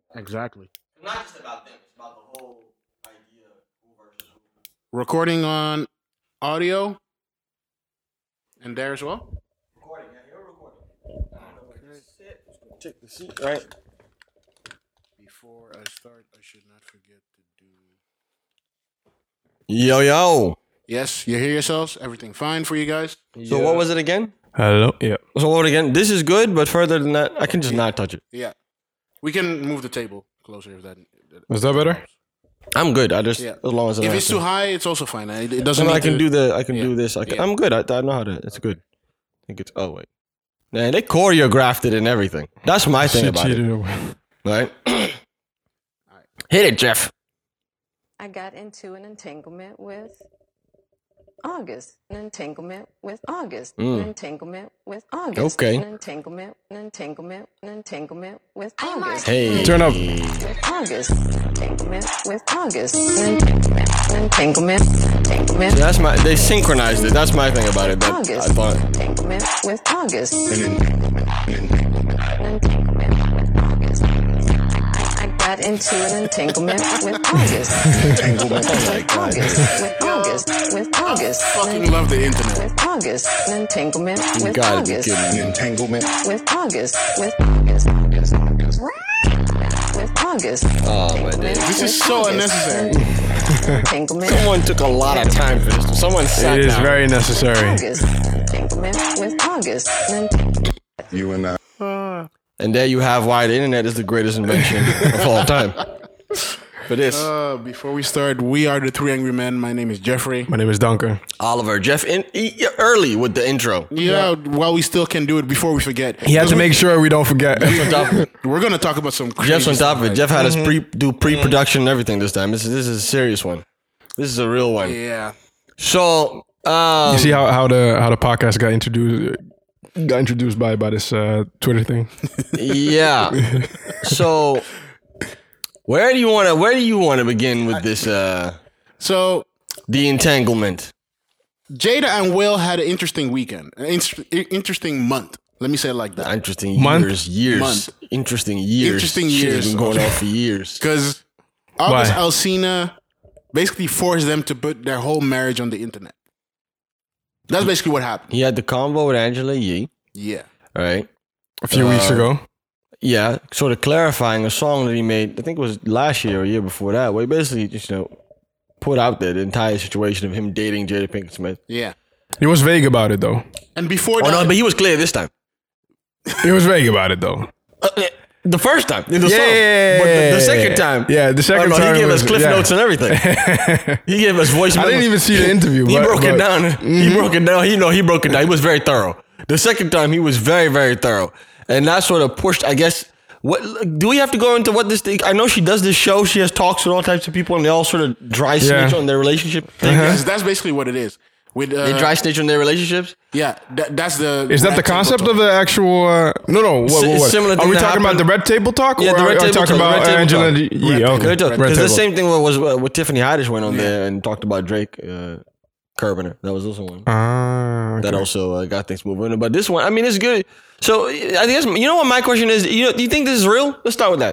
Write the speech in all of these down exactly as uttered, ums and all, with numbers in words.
Exactly. Not just about them. It's about the whole idea of who versus who. Recording on audio and there as well. Recording, yeah, you're recording. Sit. Take the seat, right? Before I start, I should not forget to do. Yo, yo. Yes, you hear yourselves? Everything fine for you guys? So what was it again? Hello. Yeah. So what again? This is good, but further than that, I can just not touch it. Yeah. We can move the table closer if that. Is that better? I'm good. I just Yeah. as long as If I it's too high, it's also fine. It, it doesn't. No, need I can to, do the. I can Yeah. do this. I can, Yeah. I'm good. I, I know how to. It's good. I think it's. Oh wait. Man, they choreographed it and everything. That's my thing She about cheated it, away. right? Hit it, Jeff. I got into an entanglement with August. An entanglement with August. An entanglement with August. Okay. An entanglement, an entanglement, an entanglement with August. Hey. Turn up. With August. Entanglement with August. An entanglement, an entanglement, entanglement. That's my. They synchronized it. That's my thing about it. That August. I thought. Entanglement with August. An entanglement, an entanglement, an entanglement with August. I, I got into an entanglement with August. Entanglement with August. With August. With August. Fucking love the internet. With August. An entanglement You with gotta be August. kidding me. Entanglement. With August. With August. August. August. With August. Oh my days. This is so unnecessary. Entanglement. Someone took a lot of time for this. Someone sat It is down. very necessary. August. Entanglement with August. An entanglement. You and I. And there you have why the internet is the greatest invention of all time. For this, Uh, before we start, we are the Three Angry Men. My name is Jeffrey. My name is Duncan. Oliver, Jeff, in, e- early with the intro. Yeah, while we still can do it before we forget. He had to make sure we don't forget. On top of it. We're gonna talk about some. Crazy Jeff's on top of it. stuff, Jeff had us Mm-hmm. pre do pre-production and everything this time. This is this is a serious one. This is a real one. Yeah. So, um, You see how, how the how the podcast got introduced got introduced by by this uh, Twitter thing. yeah. So, where do you want to where do you want to begin with this? Uh, So the entanglement. Jada and Will had an interesting weekend, an in- interesting month. Let me say it like that. Interesting Month? years, years, Month. interesting years, Interesting Shit has years. been going on for years. Because August Why? Alsina basically forced them to put their whole marriage on the internet. That's basically what happened. He had the convo with Angela Yee, Yeah. right? A few weeks Uh, ago. Yeah, sort of clarifying a song that he made. I think it was last year or a year before that. Where he basically just you know put out there the entire situation of him dating Jada Pinkett Smith. Yeah. He was vague about it though. And before Oh that, no, but he was clear this time. He was vague about it though. The first time in the Yeah, song, yeah, yeah, but the, yeah, the second yeah. time, Yeah, the second oh, no, time he gave was- us cliff yeah. notes and everything. He gave us voice. I didn't memos. even see the interview. He but- broke it but- down. Mm-hmm. He broke it down. He know he broke it down. He was very thorough. The second time he was very very thorough, and that sort of pushed. I guess. What do we have to go into what this thing? I know she does this show. She has talks with all types of people, and they all sort of dry snitch Yeah. on their relationship. Thing. Yes, that's basically what it is. With uh, They dry snitch on their relationships. yeah, that, that's the. Is that red the table concept talk. of the actual? Uh, no, no. What, Si- what, what? similar Are thing we that talking about the happened- red table talk? Yeah, or the red are we table talking talk, about red table Angela? talk. Yeah, Red okay. table. Because the table. same thing was uh, with Tiffany Haddish went on there and talked about Drake uh, curbing her. That was also one Ah, okay. that also uh, got things moving. But this one, I mean, it's good. So I guess you know what my question is. You know, do you think this is real? Let's start with that.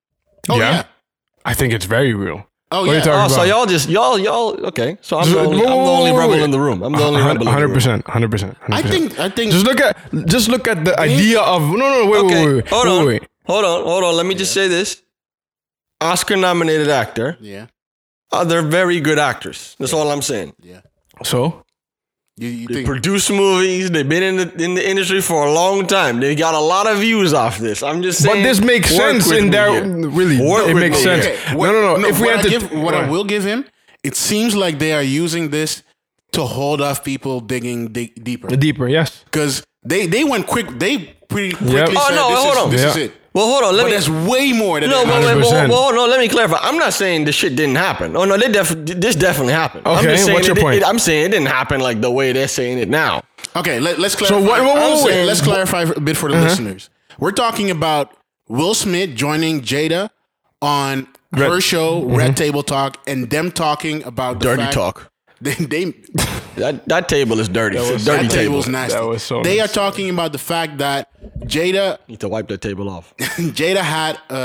Oh yeah. Yeah. I think it's very real. Oh What are yeah. you talking Oh, about? so y'all just y'all y'all okay? So I'm Just- the only, I'm the whoa, only whoa, rebel wait. in the room. I'm the only rebel. in the Hundred room. percent, hundred percent. I think. I think. Just look at just look at the idea of no, no, no wait, Okay, wait, wait, hold wait, on, wait, wait. hold on, hold on. Let me just say this: Oscar-nominated actor. yeah. Uh, they're very good actors. That's all I'm saying. Yeah. So You, you They think? produce movies. They've been in the in the industry for a long time. They got a lot of views off this. I'm just saying. but this makes work sense with in me their here. really. Work it with makes me sense. here. Okay, No, what- no, no. If we what had I to, give, what I will give him, it seems like they are using this to hold off people digging dig deeper. deeper, yes. Because they they went quick. They pretty quickly Yep. said, Oh, no, "This, hold is, on. this is Yeah. it." Well, hold on. Let But me. there's way more than No, that. wait, wait, one hundred well, percent. well, no. Let me clarify. I'm not saying this shit didn't happen. Oh no, they def- this definitely happened. I'm Okay, just saying what's your it- point? it- I'm saying it didn't happen like the way they're saying it now. Okay, let, let's clarify. So what- what- I'm what- saying- what- let's clarify a bit for the listeners. We're talking about Will Smith joining Jada on Red- her show, Red Table Talk, and them talking about the Dirty fact- talk. They, they That that table is dirty. It's a dirty that table. table's nasty. That was so they nasty. are talking about the fact that Jada Need to wipe that table off. Jada had a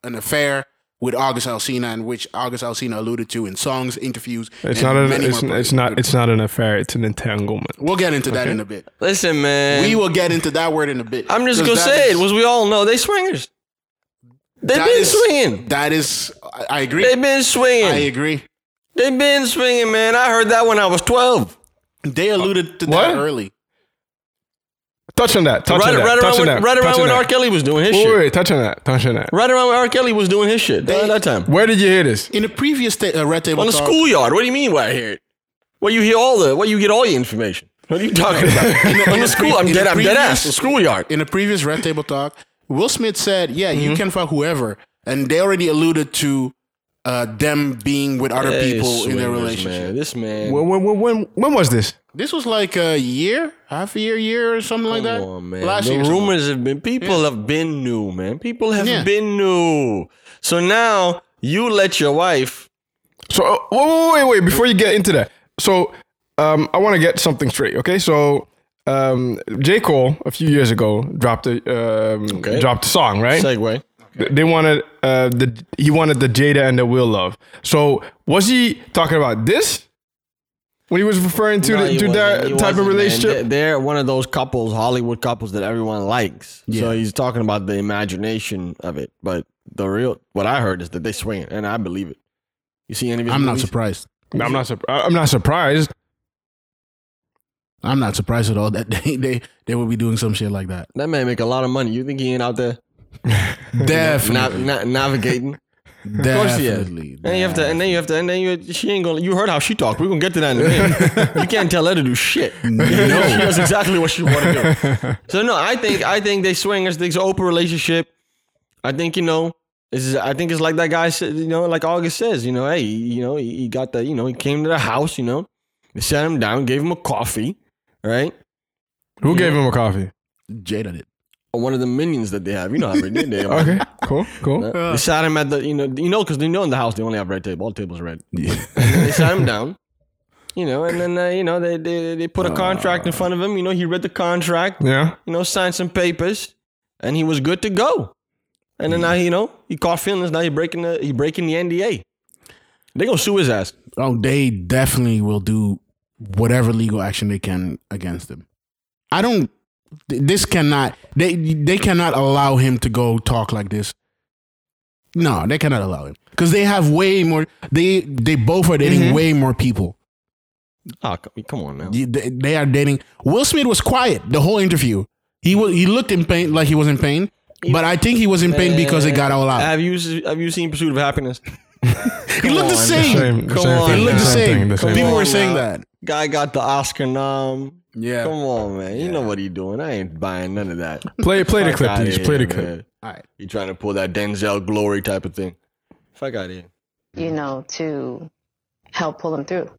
an affair with August Alsina, in which August Alsina alluded to in songs, interviews. It's and not an many it's, more it's places. not it's not an affair. It's an entanglement. We'll get into that in a bit. Listen, man. We will get into that word in a bit. I'm just gonna Because that say is- it. Was we all know they swingers. They've that been is- swinging. That is, I, I agree. They've been swinging. I agree. They've been swinging, man. I heard that when I was twelve. They alluded to What? that early. Touch on that. Touch Right, on that. right touch around, on when, that. right touch around on when that. R. Kelly was doing his Wait, shit. wait, wait, touch on that. Touch on that. Right around when R. Kelly was doing his shit. At that time. Where did you hear this? In the previous ta- uh, Red Table On the Talk, schoolyard. What do you mean where I hear it? Where you hear all the, where you get all your information. What are you talking about? On the school, I'm in dead, the I'm dead ass. previous- The schoolyard. in the previous Red Table Talk, Will Smith said, "Yeah, Mm-hmm. you can fuck whoever," and they already alluded to uh, them being with other Hey, people in their swingers, relationship. Man. This man. When when when when, when was this? This was like a year, half a year, year or something like that. Come on, man. Last the year, or something. rumors have been, people have been new, man. People have Yeah. been new. So now you let your wife. So uh, wait, wait, wait, wait, before you get into that. So um, I want to get something straight. Okay, so um, J. Cole a few years ago dropped a um, Okay. dropped a song, right? Segue. They wanted uh, the he wanted the Jada and the Will Love. So was he talking about this when he was referring to No, the, he to wasn't. that He type wasn't, of man. relationship? They're, they're one of those couples, Hollywood couples that everyone likes. So Yeah. he's talking about the imagination of it. But the real, what I heard is that they swing, and I believe it. You see any of his I'm not movies? surprised. No, I'm not. Surp- I'm not surprised. I'm not surprised at all that they they, they will be doing some shit like that. That man make a lot of money. You think he ain't out there Definitely, na- na- navigating? definitely. Of course he is. And you have to, and then you have to, and then you, she ain't gonna. You heard how she talked. We're gonna get to that in a minute. You can't tell her to do shit. No, she does exactly what she want to do. So no, I think, I think they swingers. It's an open relationship. I think you know. It's, I think it's like that guy said. You know, like August says. You know, hey, you know, he, he got the. You know, he came to the house. You know, they sat him down, gave him a coffee, right? Who gave him a coffee? Jada did. Or one of the minions that they have. You know how they did. They, Okay, cool, cool. They sat him at the, you know, you know, because you know in the house they only have red table. All the tables are red. And then they sat him down, you know, and then uh, you know they, they they put a contract in front of him. You know, he read the contract. Yeah. You know, signed some papers, and he was good to go. And then now you know he caught feelings. Now he breaking the he breaking the N D A. They gonna sue his ass. Oh, they definitely will do whatever legal action they can against him. I don't. This cannot. They they cannot allow him to go talk like this. No, they cannot allow him because they have way more. They they both are dating Mm-hmm. way more people. Oh, come- come on now. They, they are dating. Will Smith was quiet the whole interview. He was he looked in pain, like he was in pain, but I think he was in pain because it got all out. Have you have you seen Pursuit of Happiness? He looked the on. same. Same, Come same on, thing. He looked the same same. thing, the same People thing. were on saying now. that. Guy got the Oscar nom. Yeah. Come on, man. You know what he doing. I ain't buying none of that. Play play the Fuck clip, outta please. here, Play the man. clip. All right. You trying to pull that Denzel glory type of thing. Fuck out of here. you know, to help pull them through.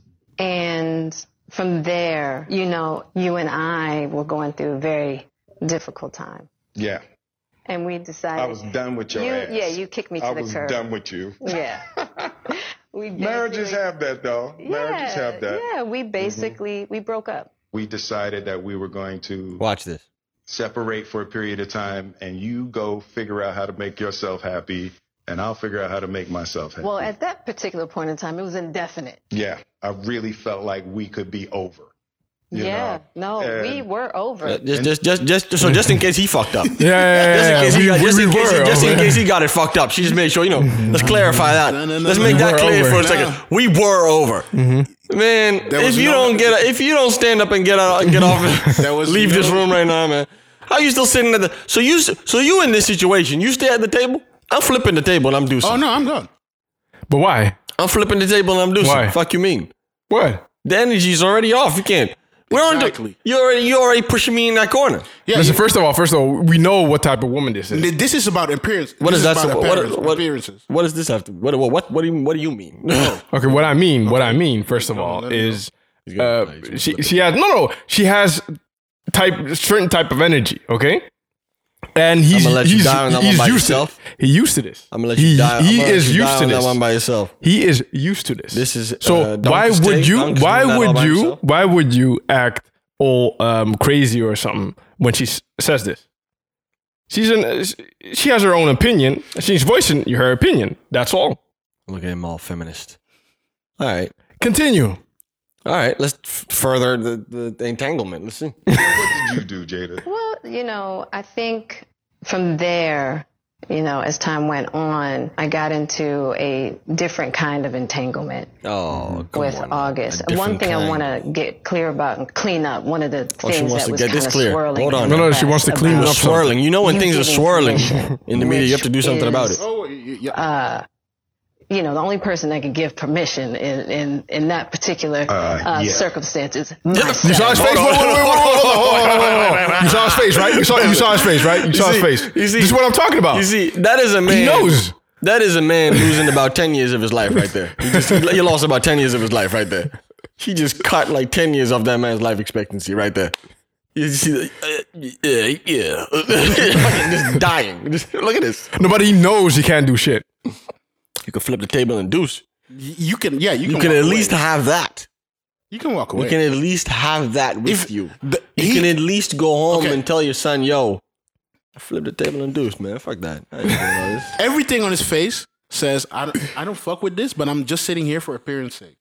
And from there, you know, you and I were going through a very difficult time. Yeah, And we decided. I was done with your you, ass. Yeah, you kicked me to I the was curb. done with you. Yeah. we Marriages basically- have that, though. Marriages yeah, have that. Yeah, we basically, we broke up. We decided that we were going to Watch this. separate for a period of time, and you go figure out how to make yourself happy, and I'll figure out how to make myself happy. Well, at that particular point in time, it was indefinite. yeah, I really felt like we could be over. you yeah. know? No, we And- were over. Uh, Just, just, just, just, so just in case he fucked up. Yeah, yeah, yeah. Just in yeah. case he We- got, we- just in we case he, were just in over. case he got it fucked up. She just made sure, you know, let's clarify that. No, no, no, let's no. make We that were clear over. for a second. We were over. Man, There if was you no- don't get, if you don't stand up and get out, get off, There was leave this no- room right now, man. How you still sitting at the? So you, so you in this situation? You stay at the table. I'm flipping the table and I'm doing Oh something. no, I'm gone. But why? I'm flipping the table and I'm doing Why? something. Fuck you mean? What? The energy's already off. You can't. We're on Exactly. the, you already, you already pushing me in that corner. Yeah. Listen, you- first of all, first of all, we know what type of woman this is. this is about appearance. What this is that? About suppo- what, appearance, what, appearances. what does this have to? What? What? What, what do you? What do you mean? No. Okay, what I mean, what I mean, first of all, let him is gonna- uh, he's gonna she flip she has no no she has type certain type of energy, okay, and he's I'ma let you he's, die on that he's one by used to yourself. it. He used to this. I'm gonna let he, you die. He I'm gonna let is you used die to on this. that one by yourself. He is used to this. This is, so. uh, why Donkey's would take. you? Donkey's Why doing that all would by you? himself. Why would you act all um, crazy or something when she s- says this? She's an. She has her own opinion. She's voicing her opinion. That's all. Look at him all feminist. All right. Continue. All right. Let's f- further the, the, the entanglement. Let's see. What did you do, Jada? Well, you know, I think from there, you know, as time went on, I got into a different kind of entanglement Oh, come with on. August. A different One thing I kind. want to get clear about and clean up, one of the Oh, she things wants that to was get kind this of clear. swirling. Hold on. in No, the no, she press wants to clean about up something. Swirling. You know when you things are giving swirling permission, in the media, you have to do something which about it. is, Oh, yeah. Uh, you know, the only person that can give permission in, in, in that particular Uh, uh, yeah. circumstance is You saw his myself. face. Wait, wait, wait, wait, hold on, hold on, hold on, hold on. You saw his face, right? You saw, you saw his face, right? You saw his see- face. you see- this is what I'm talking about. You see, that is a man. He knows. That is a man losing about ten years of his life right there. He, just, he lost about ten years of his life right there. He just cut like ten years off that man's life expectancy right there. You see, uh, yeah, yeah. Just dying. Just, look at this. No, but he knows he can't do shit. You can flip the table and deuce. You can, yeah, you can, You can walk at away. least have that. You can walk away. You can at least have that with If you. the- You he- can at least go home Okay. and tell your son, yo, I flipped the table and deuce, man. Fuck that. I ain't doing all this. Everything on his face says, I don't, I don't fuck with this, but I'm just sitting here for appearance sake.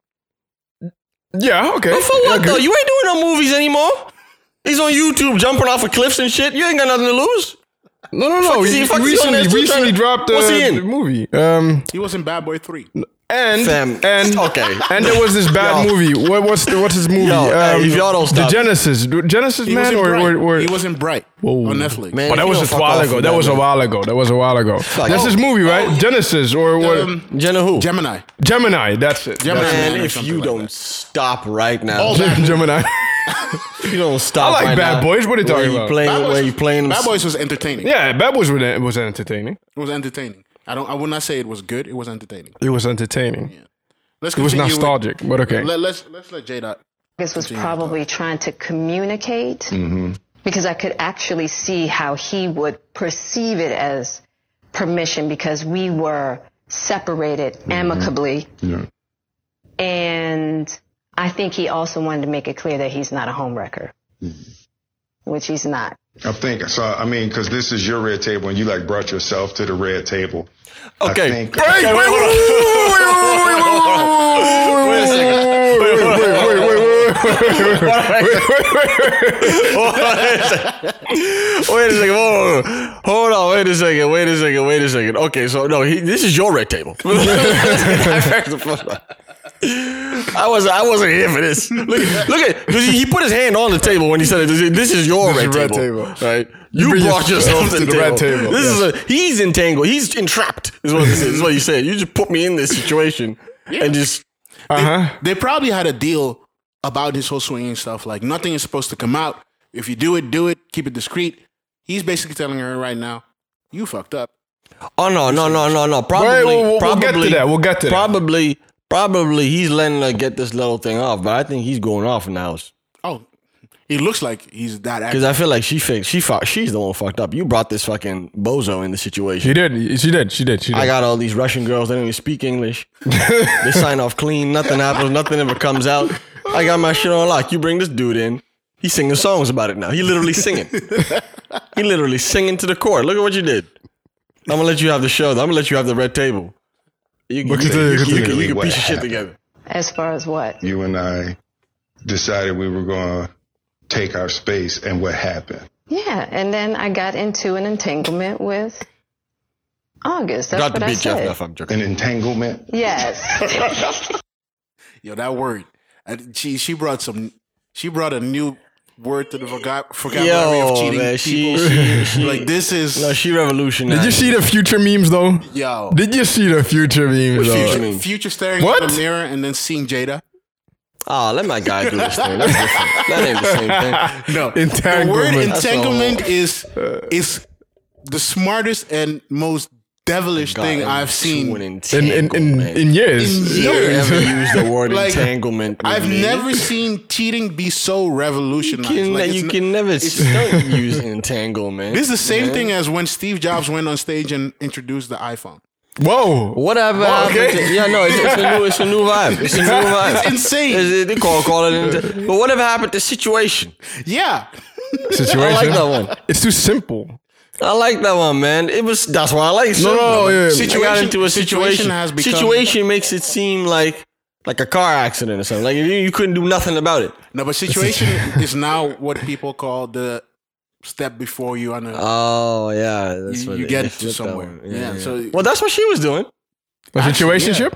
Yeah, okay. But for Yeah, what, good. though? You ain't doing no movies anymore. He's on YouTube jumping off of cliffs and shit. You ain't got nothing to lose. No, no, no. Fuck is He he- fuck is he on recently, there still recently trying to- dropped uh, What's he in? the movie. Um, He was in Bad Boy three. and Fam, and okay. and there was this bad Yo. movie. What, what's the, what's his movie? Um, Yo, hey, if y'all don't the stop. Genesis, Genesis He was man, in or, Bright. or, or He was in Bright Whoa. on Netflix. Man, But if that you was don't a fuck while off ago. with That was a man. while ago. That was a while ago. That's his movie, right? Genesis or what? Um, Jenna who? Gemini. Gemini. That's it. Gemini. That's Man, Man, or if something you like don't that. stop right now. All it. that- Gemini. If you don't stop I like right Bad now, Boys. What are you where talking you about? Playing, Bad Boys where you was- playing Bad Boys was entertaining. Yeah, Bad Boys was was entertaining. It was entertaining. I don't. I would not say it was good. It was entertaining. It was entertaining. Let's It was continue with- nostalgic, but okay. Let, let's let's let Jada. August was Continue. probably trying to communicate Mm-hmm. because I could actually see how he would perceive it as permission because we were separated amicably. Yeah. And I think he also wanted to make it clear that he's not a homewrecker, which he's not. I think so. I mean, because this is your red table, and you like brought yourself to the red table. Okay. I think, Wait, wait, wait, Wait a second. wait, wait, wait, wait, wait, Wait a second. Hold on. Hold on. Wait a second. Wait a second. Wait a second. Okay, so no, he, this is your red table. I was I wasn't here for this. Look, look at because he, he put his hand on the table when he said it. This is your This red, is red table, table. right? You, bring brought yourself yourself to to the, the red table. table, This yes. is a he's entangled. He's entrapped. Is what this is. Is what you said. You just put me in this situation and just Uh huh. They probably had a deal about this whole swinging stuff. Like nothing is supposed to come out. If you do it, do it. Keep it discreet. He's basically telling her right now, you fucked up. oh no no no no no probably Wait, we'll, we'll, probably we'll get to that. We'll get to that. probably probably he's letting her get this little thing off, but I think he's going off in the house. Oh, he looks like he's that Because active. I feel like she faked. She fuck, She's the one fucked up. You brought this fucking bozo in the situation. She did. She did. She did. She did. I got all these Russian girls. They don't even speak English. They sign off clean. Nothing happens. Nothing ever comes out. I got my shit on lock. You bring this dude in. He's singing songs about it now. He literally singing. He literally singing to the court. Look at what you did. I'm gonna let you have the show. I'm gonna let you have the red table. You can, But you, continue, you, can- you, can- continue. you can What piece your shit happened? together. As far as what? you and I decided we were going to take our space, and what happened? Yeah, and then I got into an entanglement with August. That's Got to what I beat Jeff said. enough. I'm joking. An entanglement? Yes. Yo, that word. And she she brought some. She brought a new word to the vocab, vocabulary Yo, of cheating man, she, people. she, she, like this is no, she revolutionized. Did you see the future memes though? yo. Did you see the future memes though? future memes? Future staring What? in the mirror and then seeing Jada. Oh, let my guy do this thing. That's different. That ain't the same thing. No, Entanglement. the word That's entanglement all. is is the smartest and most devilish thing God, I've seen. to an In in in, entanglement. in years. In You years. ever use the word Like, entanglement? with I've me? never seen cheating be so revolutionized. You can, Like, it's you n- can never it's- don't use entanglement. This is the same man. thing as when Steve Jobs went on stage and introduced the iPhone. Whoa. Whatever Well, happened okay. to, yeah, no, it's, it's a new, it's a new vibe. It's a new vibe. It's insane. It's- they call, call it, ent- but whatever happened to situation? Situation. Yeah. I like that one. It's too simple. I like that one, man. It was that's why I like it. No, no, yeah, yeah. Situation, I got into a situation situation. has become- Situation makes it seem like like a car accident or something. Like you, you couldn't do nothing about it. No, but situation is now what people call the step before you on a Oh yeah, that's you, what you they- get they to flipped that somewhere. one. Yeah, so well, that's what she was doing. A Actually, situationship?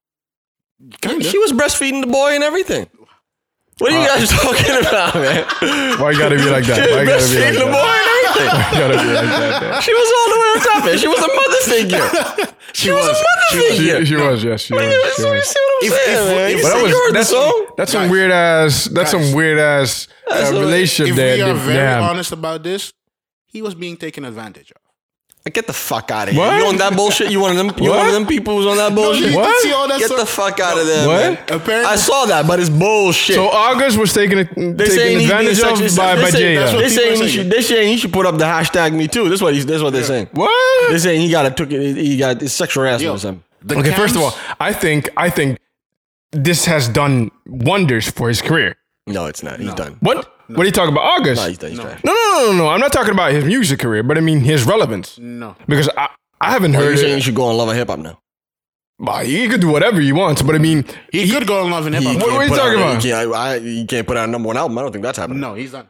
kind She was breastfeeding the boy and everything. What are you guys talking about, man? Why you gotta be like that? She Why was you gotta be breastfeeding like the boy that? and everything. Why you gotta be like that? man? She was all the way on top of it. She was a mother figure. she, was a mother she was. figure. She, she was, yes, she was. You She see what I'm was. saying, If- if- man? if- You but said that was- you heard the that's song? That's some Guys. weird ass. That's some weird ass uh, what- relationship If there. we are Damn. very honest about this, he was being taken advantage of. Get the fuck out of here. What? You on that bullshit? You one of them? You What? one of them people who's on that bullshit? you What? can see all that Get stuff. the fuck out of there, What? man. Apparently, I saw that, but it's bullshit. So August was taken They taken saying he's being advantage of sexually- by they by say- Jada. That's what they people saying. are He saying. should. They saying he should put up the hashtag Me Too. That's what he's. That's what they're saying. What? They're saying he got took it. He got it's sexual harassment Yo, or something. the Okay, first of cams- all, I think I think this has done wonders for his career. No, it's not. He's done. What? What are you talking about, August? No, he's done. He's trash. No, no, no, no, no. I'm not talking about his music career, but I mean his relevance. no. Because I, I haven't Or heard you're saying you it. should go on Love and Hip Hop now. Well, he could do whatever he wants, but I mean, He, could go on Love and Hip Hop. What- what are you Put out- talking about? You can't, I, you can't put out a number one album. I don't think that's happening. No, he's done.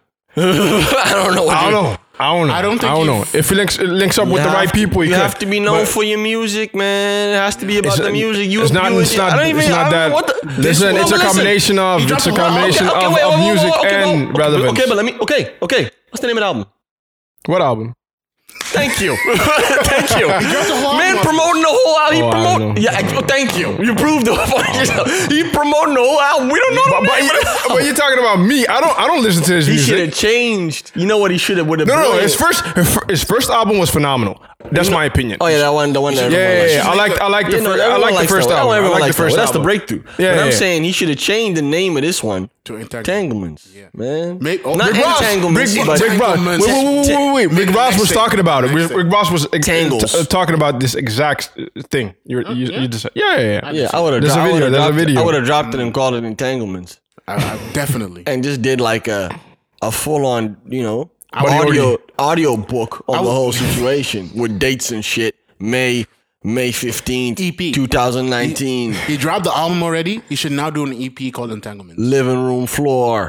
I don't know. What I you- don't know. I don't know. I don't think I don't you- know. If it links, it links up You with the have right to- people, he You could. have to be known But for your music, man. It has to be about it's- the music. You, it's not. you, It's not. I don't even, It's I not don't know that. what the, Listen, this- it's well, a listen. combination of. He It's a dropped a- combination Okay, okay, of, wait, of whoa, whoa, music whoa, okay, and whoa. relevance. Okay, but let me. Okay, okay. What's the name of the album? What album? Thank you. Thank you. dropped a whole Man album. promoting the whole album. He Oh, I promote. know. Yeah, I- oh, thank you. You proved the He promoting the whole album. We don't know But, the but, name of the but album. you're talking about me. I don't. I don't listen to his He should music. have changed. You know what he should have would have. No, no. His first. His first album was phenomenal. That's my opinion. Oh yeah, that one. The one that. Yeah, everyone yeah, likes. yeah. I like. I like the. You know, fir- I everyone like the likes first that one. album. I Everyone like the likes that first one. That's the album. breakthrough. Yeah, but I'm yeah. saying he should have changed the name of this one To Entanglement. Entanglements. Man, Make- oh, not Rick Ross. entanglements, Rick, but Rick Ross. Wait, wait, wait, wait, wait, wait. Rick Ross was Mixtape. talking about it. Rick, Mixtape. Rick Ross was ex- Tangles. t- uh, talking about this exact uh, thing. You're, you, you just said. Yeah, yeah, yeah. yeah, I would have. There's a I video, would've there's a dropped, video. I would have dropped it and called it entanglements, I, I, definitely. and just did like a a full on, you know, Buddy audio Orgy. audio book on I the would- whole situation with dates and shit. May May fifteenth, E P. twenty nineteen. He dropped the album already. He should now do an E P called Entanglement. Living room floor.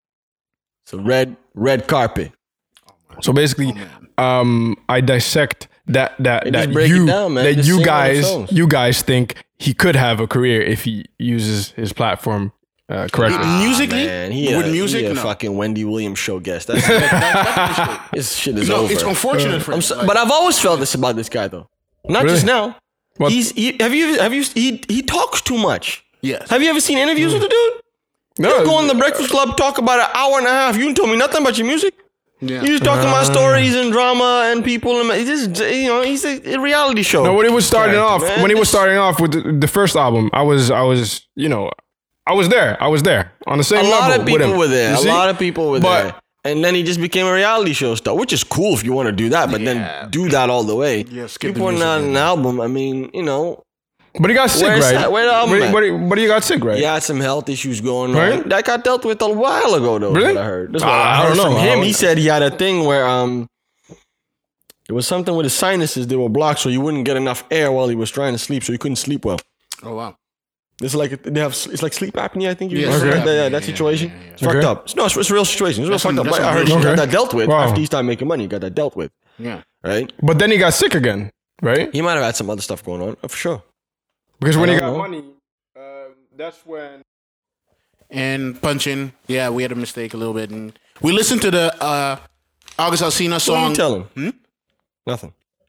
So red red carpet. So basically, um, I dissect that that Hey, that just break it you down, man. that Just you sing all the guys songs. you guys think he could have a career if he uses his platform uh, correctly. Musically, Man, he with a, music, he a no. fucking Wendy Williams show guest. That's, this shit is No, over. it's unfortunate for him. I'm so, Like, but I've always felt this about this guy though. Not Really? just now. What? He's he, have you have you he he talks too much. yes. Have you ever seen interviews with the dude? No, Go on the Breakfast Club, talk about an hour and a half. You didn't tell me nothing about your music. Yeah. You just talking about stories and drama and people and it's just you know he's a, a reality show. No, when he was starting Character, off, man. when he was starting off with the, the first album, I was, I was, you know, I was there. I was there on the same a level lot of with people him. were there. You A see? lot of people were But- there. And then he just became a reality show star, which is cool if you want to do that, but Yeah. then do that all the way. Yeah, skip the people are music, not yeah. an album. I mean, you know, But he got sick, Where's right? that- where the album but, at? but, he- but he got sick, right? he had some health issues going Right. on. That got dealt with a while ago, though. Really? What I heard. That's what Ah, I I heard don't from know. him. I- He said he had a thing where um, it was something with his sinuses. They were blocked, so he wouldn't get enough air while he was trying to sleep, so he couldn't sleep well. Oh wow. It's like they have. It's like sleep apnea. I think you. Yeah, know, sleep something like that, apnea, yeah, that yeah, situation. yeah, yeah, yeah. It's fucked Okay. up. No, it's, it's a real situation. It's real That's fucked some- up. that's I some heard real he shit. got that dealt with Wow. after he started making money. He got that dealt with, Yeah. right? But then he got sick again, right? He might have had some other stuff going on, uh, for sure. Because when I he don't got know. money, uh, that's when. And punching. Yeah, we had a mistake a little bit, and we listened to the uh, August Alsina What song. did you tell him? Hmm? Nothing.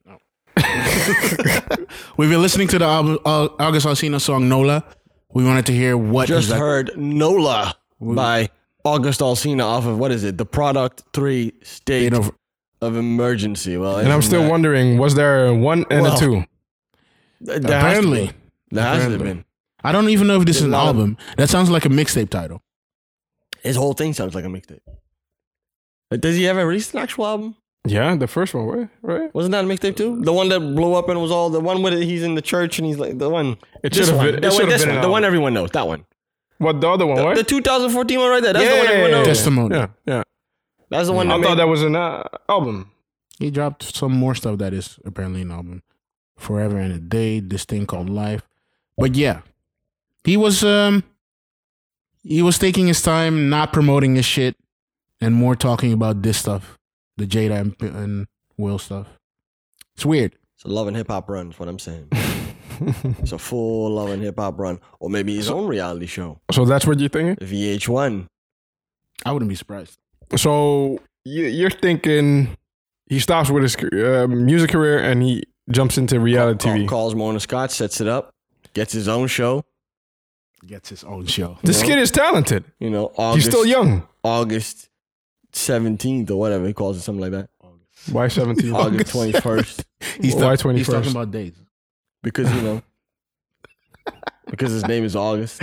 We've been listening to the Al- Al- August Alsina song Nola. We wanted to hear what Just is that- heard Nola by August Alsina off of what is it? The Product Three State State of- of Emergency. Well, And I'm isn't still that- wondering, was there a one and Well, a two? There has to Apparently. be. There has to have Apparently. been. I don't even know if this is an lot of- album. That sounds like a mixtape title. His whole thing sounds like a mixtape. But does he ever release an actual album? Yeah, the first one, right? Right. Wasn't that a mixtape too? The one that blew up and was all the one with it, he's in the church and he's like the one. It This should have one. been. It That one, should have this been one. an The one album. everyone knows. That one. What the other one? What? The two thousand fourteen one right there. That's yeah, the one everyone knows. Testimony. Yeah, yeah. That's the one I that thought made, that was an uh, album. He dropped some more stuff that is apparently an album. Forever and a Day, this thing called Life. But yeah, he was um he was taking his time, not promoting his shit, and more talking about this stuff, the Jada and, and Will stuff. It's weird. It's a love and hip hop run. Is what I'm saying. It's a full love and hip hop run, or maybe his own reality show. So that's what you're thinking? V H one. I wouldn't be surprised. So you- you're thinking he stops with his uh, music career and he jumps into reality Call, T V. calls Mona Scott, sets it up, gets his own show. Gets his own show. This No. kid is talented. You know, August, He's still young. August seventeenth or whatever he calls it, something like that. Why seventeen? August twenty-first. He's, Why talk- he's twenty-first? talking about dates. Because, you know, because his name is August.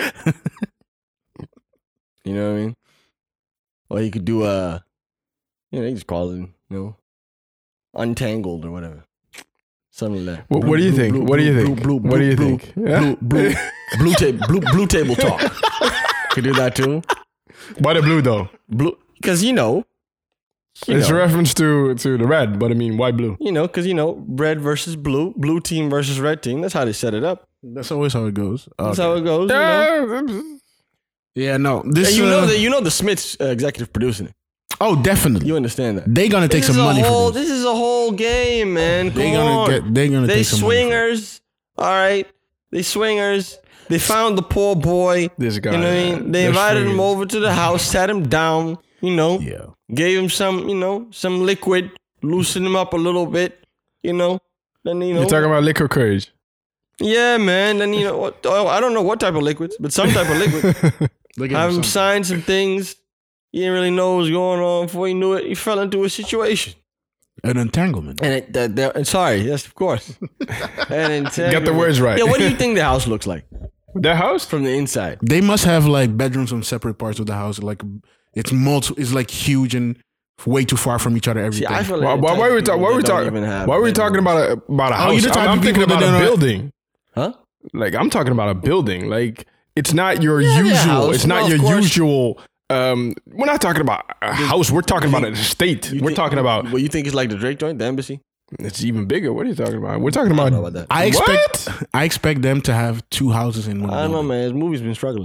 You know what I mean? Or he could do a, you know, he just calls it, you know, Untangled or whatever. Something like that. What, what do you think? Blue, What do you blue, think? blue, What do you blue, think? Yeah? Blue, blue, blue, ta- blue, blue table talk. Could do that too. Why the blue though? Blue, because you know, you It's know, a reference to to the red, but I mean, why blue? you know, because you know, red versus blue, blue team versus red team. That's how they set it up. That's always how it goes. That's Okay. how it goes. You know? Yeah. Yeah, no. This And you uh, know that you know the Smiths uh, executive producing it. Oh, definitely. You understand that? They gonna take This some is a money whole, for this. This is a whole game, man. Come They gonna on. get. They gonna They take some money for it. swingers. All right. They swingers. They found the poor boy. This guy. You know what I mean? They They're invited him swingers. over to the house, sat him down, you know, Yeah. gave him some, you know, some liquid, loosened him up a little bit, you know. Then, you know. You're talking about liquor courage. Yeah, man. Then, you know, what, oh, I don't know what type of liquids, but some type of liquid. Look Have him some- sign some things. He didn't really know what was going on. Before he knew it, he fell into a situation. an entanglement. And it, that, that, sorry, yes, of course. And Got the words right. Yeah, what do you think the house looks like Their house? from the inside? They must have like bedrooms on separate parts of the house. Like it's multi. It's like huge and way too far from each other. See, Everything. I feel like Why, the why, type why are of we, ta- people why are we that don't talking? even have Why are we talking bedrooms. about a about a Oh, house? you're the type I'm, of I'm thinking people that about a don't- building. Huh? Like I'm talking about a building. Like it's not your Yeah, yeah, usual. house. It's not Well, of your course. usual. Um, we're not talking about a house. We're talking about an estate. You We're think- talking about. What you think is like the Drake joint, the embassy? It's even bigger. What are you talking about? We're talking I about. don't know about that. I expect. What? I expect them to have two houses in one. I don't know, building. man. His movie's been struggling.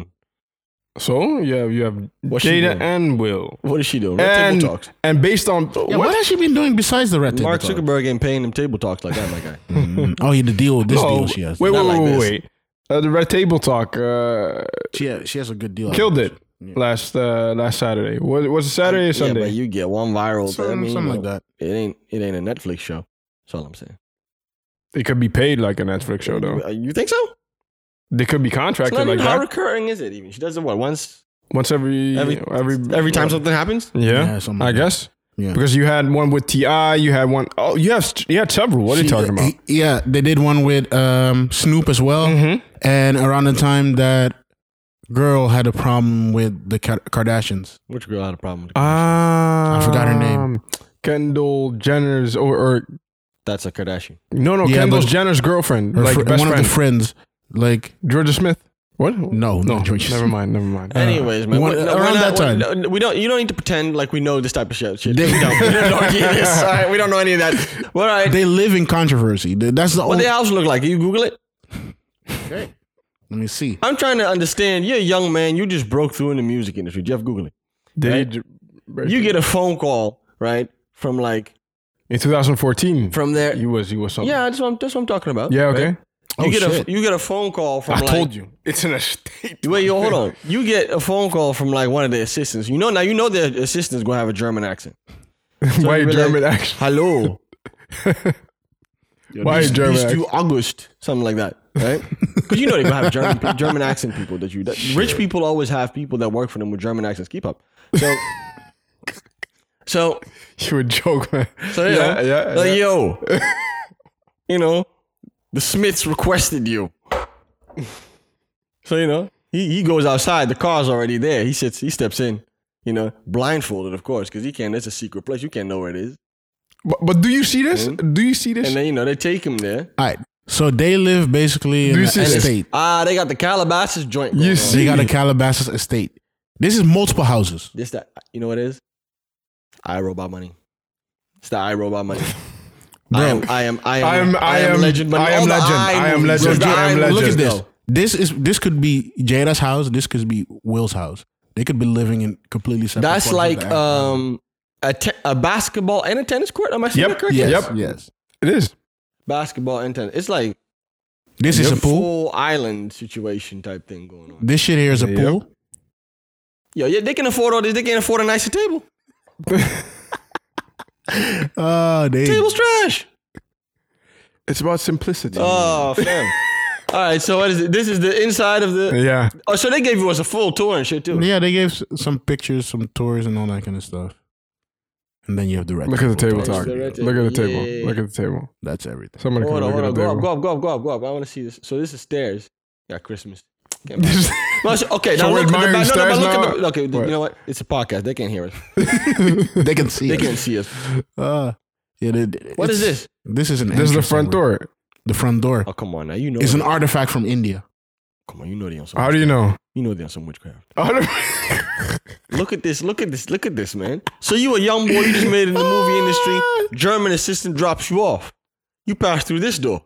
So yeah, you have What's she Jada doing? and Will, What is she doing? Red and Table Talks. and based on Yeah, what? what has she been doing besides the red table Mark talk? Zuckerberg ain't paying them table talks like that, my guy. Mm. Oh, yeah, the deal. This No, deal she has. Wait, wait, Not like wait, this. wait, wait. Uh, the Red Table Talk uh, She has, she has a good deal. killed it last uh, last Saturday. Was was it Saturday or Yeah, Sunday? but you get one viral. Some- I mean, something you like know, that. It ain't. It ain't a Netflix show. That's all I'm saying. It could be paid like a Netflix show though. Uh, You think so? They could be It's contracted not like even how that recurring is it? Even she does it what once once every every every every time something happens. Yeah, Yeah, something I like that. guess Yeah. because you had one with T I. You had one oh you have you had several. What are you She- talking about? he- yeah, they did one with um, Snoop as well. Mhm. And around the time that girl had a problem with the Ka- Kardashians. Which girl had a problem? With it? I forgot her name. Kendall Jenner's or, or That's a Kardashian. no no Yeah, Kendall but- Jenner's girlfriend, Her like fr- best one friend, of the friends, like Georgia Smith. What? no, No, no, George. never mind, never mind. Anyways, man, one- we're- no, around we're that time. we're- no, we don't. You don't need to pretend like we know this type of shit. shit. They- we don't. We don't know any of this. All right, we don't know any of that. Well, all right. They live in controversy. Th- That's the What only. the house look like? You Google it. Let me see. I'm trying to understand. You're a young man. You just broke through in the music industry. Jeff, Google it. Did right? he- You get a phone call, right, from like in twenty fourteen. from there. He was he was something. Yeah, that's what I'm, that's what I'm talking about. Yeah. Okay. right? You Oh, get shit. a you get a phone call from. I like, told you it's an estate. Wait, yo, hold on. You get a phone call from like one of the assistants. You know now. You know the assistant's gonna have a German accent. So Why you be German like, accent? Hello. Why These- German these accent? two August, something like that, right? Because you know they're gonna have German pe- German accent people that you. That, rich people always have people that work for them with German accents. Keep up. So, so, You would joke, man. so you Yeah, know, yeah, like yeah. yo, you know, the Smiths requested you. So you know, he he goes outside. The car's already there. He sits. He steps in. You know, blindfolded, of course, because he can't. It's a secret place. You can't know where it is. But, but do you see this? Do you see this? And then you know they take him there. All right. So they live basically in Do you an see this? estate. Ah, they got the Calabasas joint. Going You on. see- They got a Calabasas estate. This is multiple houses. This that you know what it is? I robot money. It's the iRobot money. Bro, I am, I am, I am, I am- I am- legend. money. I am All the legend. I am movies, legend. the I am movies, Look at legend. this. though. This is this could be Jada's house. This could be Will's house. They could be living in completely separate. That's parts of like the- um a, te- a basketball and a tennis court. Am I saying Yep. that correctly? yes, Yep. yes. It is. Basketball and tennis. It's like This is a a pool. full island situation type thing going on. This shit here is a Yep. pool. Yo, yeah, they can afford all this. They can't afford a nicer table. Oh, they. Table's trash. It's about simplicity. Oh, fam. All right, so what is it? This is the inside of the. yeah. Oh, so they gave you us a full tour and shit too. Yeah, they gave s- some pictures, some tours, and all that kind of stuff. And then you have the red. Look at the table There's talk. the red Look at the table. table. Yeah. Look at the table. That's everything. Somebody can Hold on, look hold at on. the Go up, table. go up, go up, go up, go up, go up. I want to see this. So this is stairs. Yeah, Christmas. Can't be- No, so- okay, So now we're look at the admiring back. No, no, stairs but look at now? the. Okay, What? you know what? It's a podcast. They can't hear us. They can see. They it. can't see us. Uh, yeah, they, What is it's- this? This is an. This is the entrance front somewhere. door. The front door. Oh, come on now. You know. It's an they- artifact from India. Come on, you know they on some. How do you know? You know they on some witchcraft. Oh, Look at this. Look at this. Look at this, man. So you a young boy. You just made it in the movie industry. German assistant drops you off. You pass through this door.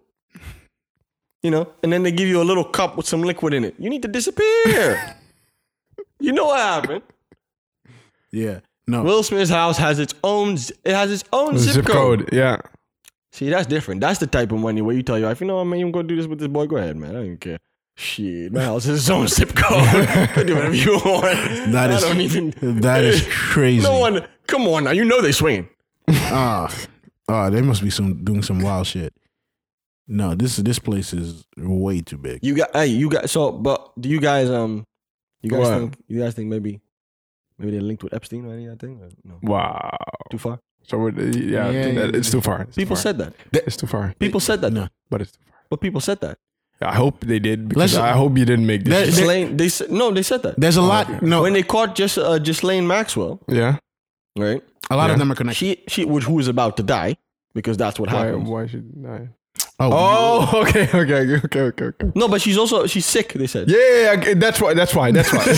You know, and then they give you a little cup with some liquid in it. You need to disappear. You know what happened? Yeah. No. Will Smith's house has its own. It has its own zip, zip code. code. Yeah. See, that's different. That's the type of money where you tell your wife, you know what, man, you gonna do this with this boy. Go ahead, man. I don't care. Shit, my house has its own zip code. Go do whatever you want. That I is- don't even. that is crazy. No one. Come on now. You know they swinging. Ah, oh, they must be some doing some wild shit. No, this this place is way too big. You got. Hey, you got. So, but do you guys um, you guys What? think you guys think maybe maybe they're linked with Epstein or any of that thing? Or no, Wow. too far. So we're, yeah, I Yeah, think that yeah. it's too far. It's too People far. said that. It's too far. People said that. No. But it's too far. But people said that. I hope they did because Let's- I hope you didn't make There- this. there- Ghislaine, they said no. They said that There's a lot. No, when they caught just uh, Ghislaine Maxwell, yeah. right? a lot Yeah. of them are connected. She she was who was about to die because that's what Why, happened. why should I? Oh, Oh, okay, okay, okay, okay, okay. No, but she's also she's sick. They said. Yeah, yeah, yeah, that's why. That's why. That's why.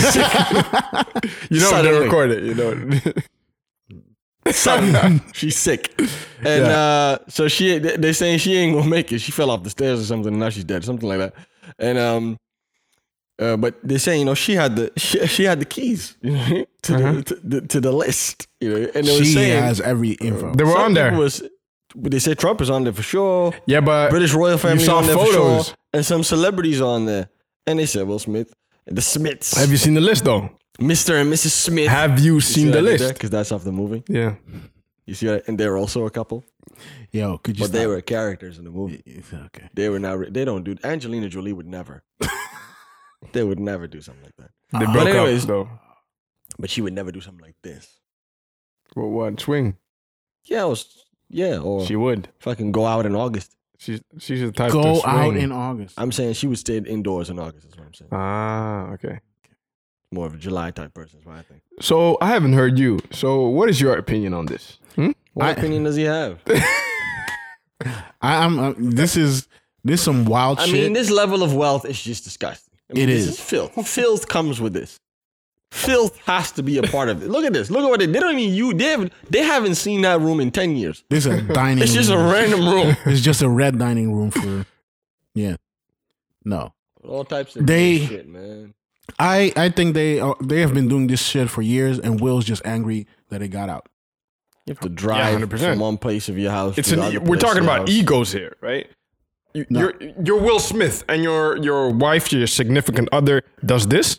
you know they Suddenly. record it. You know. Suddenly, she's sick, and Yeah. uh, so she they- they're saying she ain't gonna make it. She fell off the stairs or something, and now she's dead, something like that. And um, uh, but they're saying you know she had the she, she had the keys you know, to, Uh-huh. the, to the to the list, you know, and they were she saying has every info. They were some on there. people Was, they said Trump is on there for sure. Yeah, but British royal family saw on there for photos. sure, and some celebrities on there. And they said Will Smith, the Smiths, have you seen the list though? Mister and Missus Smith. Have you seen the list? Because that's off the movie. Yeah. You see that? And they're also a couple. Yo, could you? But they stop? were characters in the movie. Okay. They were not. They don't do. Angelina Jolie would never. They would never do something like that. They Uh, broke but anyways- up though. But she would never do something like this. What? What? Swing. Yeah, it was, yeah. Or She would. fucking go out in August. She's she's the type to Go swing. out in August. I'm saying she would stay indoors in August. That's what I'm saying. Ah, okay. More of a July type person. Is what I think. So I haven't heard you. So what is your opinion on this? Hmm? What I- opinion does he have? I, I'm. Uh, this is this some wild I shit. mean, this level of wealth is just disgusting. I mean, It this is. is filth. Filth comes with this. Filth has to be a part of it. Look at this. Look at what they. They don't even. You. They haven't. They haven't seen that room in ten years. this is a dining. It's just a room. random room. It's just a red dining room for. Yeah. No. All types of They- shit, man. I I think they uh, they have been doing this shit for years, and Will's just angry that it got out. You have to one drive hundred percent. from one place of your house. It's to an. the e- other We're place talking of your about house. egos here, right? You, No. You're you're Will Smith, and your your wife, your significant other, does this.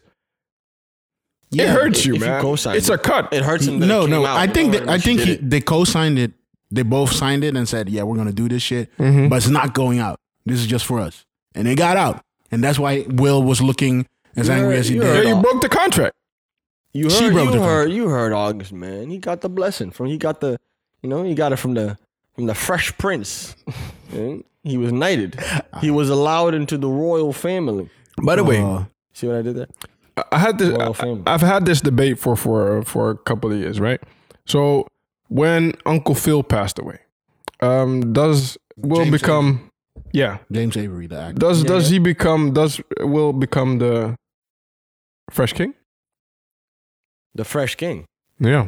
it Yeah, hurts you, if you man. co-sign it's it. a cut. It hurts him. That No, it came no. out. I You think know, that, and I she think did he, it. they co-signed it. They both signed it and said, "Yeah, we're gonna do this shit, Mhm. but it's not going out. This is just for us." And it got out, and that's why Will was looking as You angry heard- as he you did. yeah, heard you all- broke the contract. You She heard, broke you the heard, you heard August, man. He got the blessing from. He got the, you know, he got it from the from the Fresh Prince. Yeah? He was knighted. He was allowed into the royal family. By the way, Uh, See what I did there? I- I had this. Royal I, family. I've had this debate for for for a couple of years, right? So when Uncle Phil passed away, um, does Will James become? Yeah, James Avery, the actor. does Yeah, does yeah. he become? Does Will become the Fresh King? The Fresh King. Yeah.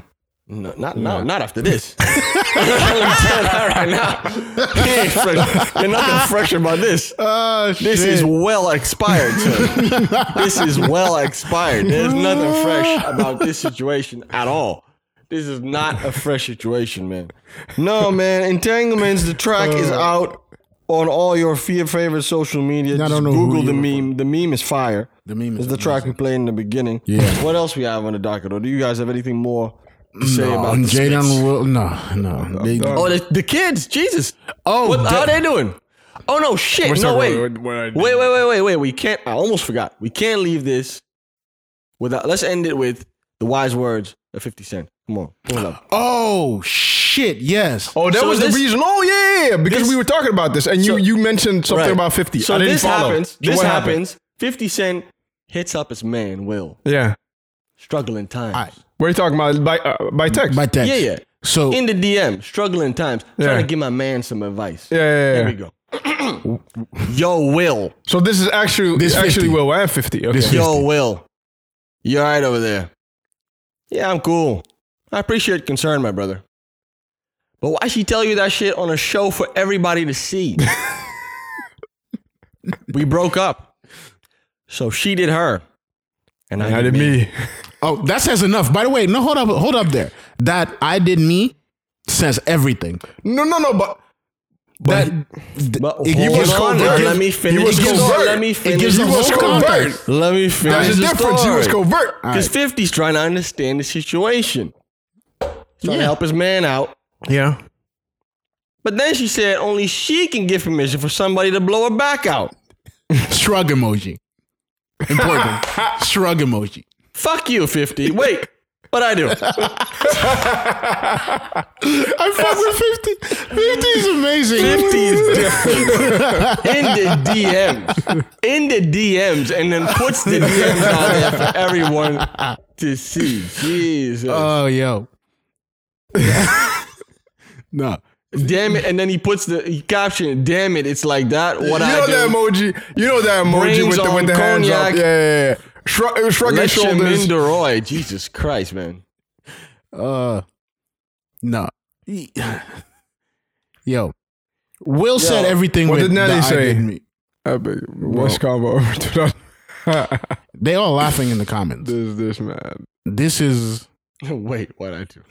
No, not no, not after this. Let me tell you that right now. He ain't fresh. There's nothing fresh about this. Oh, This shit. is well expired, sir. This is well expired. There's nothing fresh about this situation at all. This is not a fresh situation, man. No, man. Entanglements, the track is out on all your favorite social media. I Just don't know who Google the you- meme. The meme is fire. The meme is It's the track we played in the beginning. Yeah. What else we have on the docket? Or do you guys have anything more to say No, about and the Smiths? Jaden will no no. They, Oh, the, the kids. Jesus. oh, What, how that- they doing? Oh, no, shit. What's no, up, wait. bro? Wait, What- what I wait, did? wait, wait, wait. We can't. I almost forgot. We can't leave this without. Let's end it with the wise words of fifty Cent. Come on. Pull it up. oh shit! Yes. Oh, that So was this- the reason. Oh, yeah, yeah, yeah. Because this- we were talking about this, and So- you, you mentioned something Right. about fifty. So I didn't this follow. happens. So This what happened? happens. fifty Cent hits up his man, Will. Yeah. Struggling times. All right. What are you talking about? By, uh, by text? By text. Yeah, yeah. So In the D M, struggling times. Trying Yeah. to give my man some advice. yeah, yeah, yeah. Here we go. Yo, Will. So this is actually This this actually fifty. Will and fifty. Okay. This Yo, fifty. Will. You all right over there? Yeah, I'm cool. I appreciate concern, my brother. But why she tell you that shit on a show for everybody to see? We broke up. So she did her. And I, I did me. oh, that says enough. By the way, no, hold up, hold up there. That I did me says everything. No, no, no, but That But it hold gives- on, it now, gives- let me finish was the story. covert. Let me it finish gives the the he was whole story. covert. context. Let me finish There's a the difference. He was story. covert. Because fifty's trying to understand the situation. Trying to Yeah. help his man out. Yeah. But then she said only she can give permission for somebody to blow her back out. Shrug emoji. Important. Shrug emoji. Fuck you, fifty. Wait, what I do? I fuck with fifty. fifty is amazing. fifty is different. In the D Ms. In the D Ms. And then puts the D Ms out there for everyone to see. Jesus. Oh, yo. no. Damn it. And then he puts the he caption, damn it, it's like that. What you I know do. that emoji? You know that emoji Brains with the, on with the hands up? cognac. Yeah, yeah, yeah. Shrug, shrugging Leche shoulders. Mindoroy. Jesus Christ, man. Uh, no. Yo. Will said everything what with did Nelly the I say? did me. Uh, but West combo over to that. They all laughing in the comments. This, this man. This is Wait, what I do?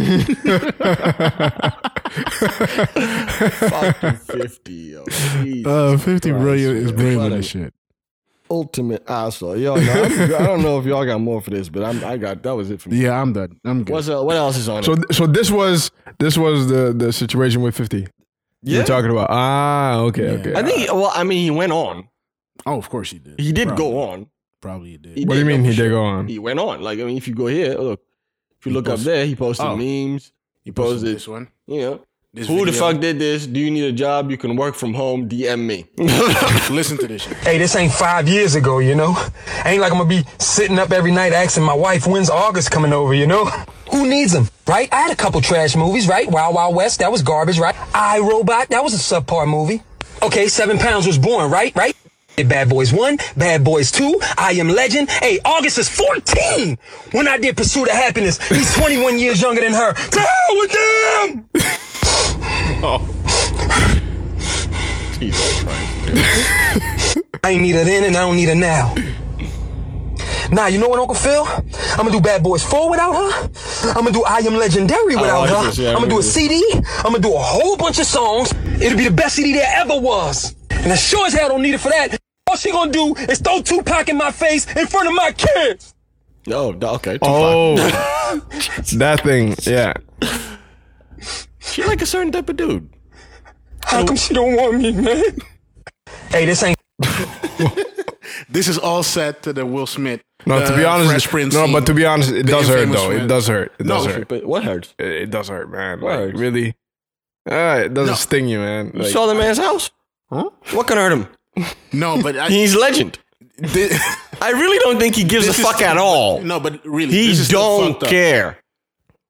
Fucking fifty, yo. Jesus uh fifty Christ, brilliant is man. brilliant What with a this shit. Ultimate asshole. Yo, no, I'm, I don't know if y'all got more for this, but I'm, I got that was it for me. Yeah, I'm done. I'm good. What's uh, what else is on So, it? so this was this was the the situation with fifty. Yeah. You're talking about. Ah, okay, Yeah. okay. I think. Well, I mean, he went on. Oh, of course he did. He did Probably. go on. Probably he did. He What do you did, mean no, he for did sure. go on? He went on. Like I mean, if you go here, look. If you He look up posted- there, he posted Oh. memes. He Posted posted. this one. You know, This who the video. fuck did this? Do you need a job? You can work from home. D M me. Listen to this shit. Hey, this ain't five years ago, you know? Ain't like I'm gonna be sitting up every night asking my wife when's August coming over, you know? Who needs them, right? I had a couple trash movies, right? Wild Wild West, that was garbage, right? I, Robot, that was a subpar movie. Okay, Seven Pounds was born, right? Right? Bad Boys one, Bad Boys two, I Am Legend. Hey, August is fourteen when I did Pursuit of Happiness. He's twenty-one years younger than her. To hell with them! Jesus Christ. I ain't need her then and I don't need her now. Nah, you know what, Uncle Phil? I'm gonna do Bad Boys four without her. I'm gonna do I Am Legendary without like her. this, yeah, I I'm gonna do a remember C D. I'm gonna do a whole bunch of songs. It'll be the best C D there ever was. And I sure as hell don't need it for that. All she gonna do is throw Tupac in my face in front of my kids. Oh, okay. Tupac. Oh, that thing. Yeah. She like a certain type of dude. How come she don't want me, man? Hey, this ain't. This is all set to the Will Smith. No, to be uh, honest, Fresh Prince no, scene. but to be honest, it The does hurt infamous though. It friend. does hurt. It No, does hurt. But what hurts? It, it does hurt, man. What Like hurts? really. Ah, it doesn't No. sting you, man. You Like, saw the man's house? Huh? What can hurt him? No, but I, He's legend. thi- I really don't think he gives a This is- fuck at all. no, but really, He this is still don't fucked up. care.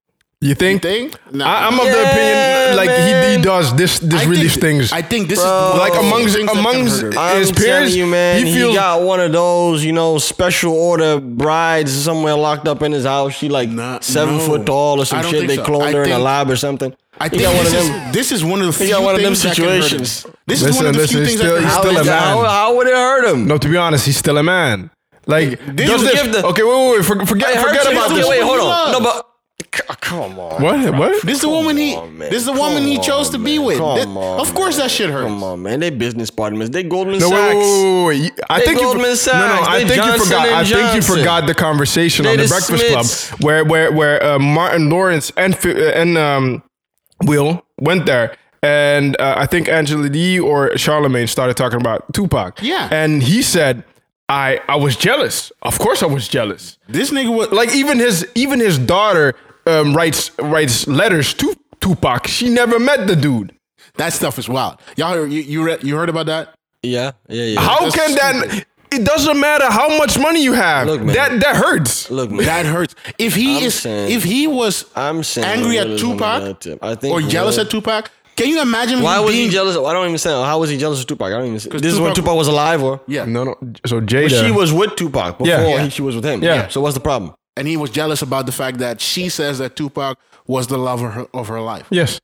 You think? You think? Nah. I, I'm of the Yeah, opinion like he, he man. does this this I really think, stings. I think this Bro. is like one of the amongst things that can amongst hurt her. I'm his telling peers, you, man, he he, feels got one of those, you know, special order brides somewhere locked up in his house. She like Nah, seven no. foot tall or I some don't shit. think They so. cloned I her in a think- lab or something. I He think got one of this them. is, this is one of the He few got one of them things that can hurt him. situations. This is Listen, one of the listen, few he's things still- that can he's How, hurt still is a that, him. how, man. how would it hurt him? no. To be honest, he's still a man. Like Did does you this? give the- okay, wait, wait, wait. For, forget It hurts forget him. about Okay, this. wait, hold on. Love. No, but c- come on. What? What? This is the woman he. on, man. This is the woman he Come chose on, to be man. with. Come That- on, of course, man. that shit hurts. Come on, man. They business partners. They Goldman No, wait, Sachs. wait, wait, wait, wait. I They think Goldman you, Sachs. no, no. I They think you Johnson forgot. and I think you Johnson. forgot the conversation They on the the Breakfast Smiths. Club where where where uh, Martin Lawrence and Fi- uh, and um, Will went there. And uh, I think Angela Yee or Charlemagne started talking about Tupac. Yeah. And he said, I I was jealous. Of course I was jealous. This nigga was Like even his even his daughter um, writes writes letters to Tupac. She never met the dude. that stuff is wild. Y'all heard, you you, read, you heard about that? Yeah, yeah, yeah. How That's can that? It doesn't matter how much money you have. Look, man. that that hurts. Look, man. That hurts. If he I'm is, saying- if he was I'm saying angry Will at is on Tupac that tip. I think or jealous Will- at Tupac, can you imagine? Why him was being, he jealous? I don't even say. How was he jealous of Tupac? I don't even. Say. This is when Tupac- Tupac was alive, or Yeah, No, no. So Jada, she was with Tupac before Yeah. He, she was with him. Yeah. So what's the problem? and he was jealous about the fact that she says that Tupac was the love of her, of her life. yes.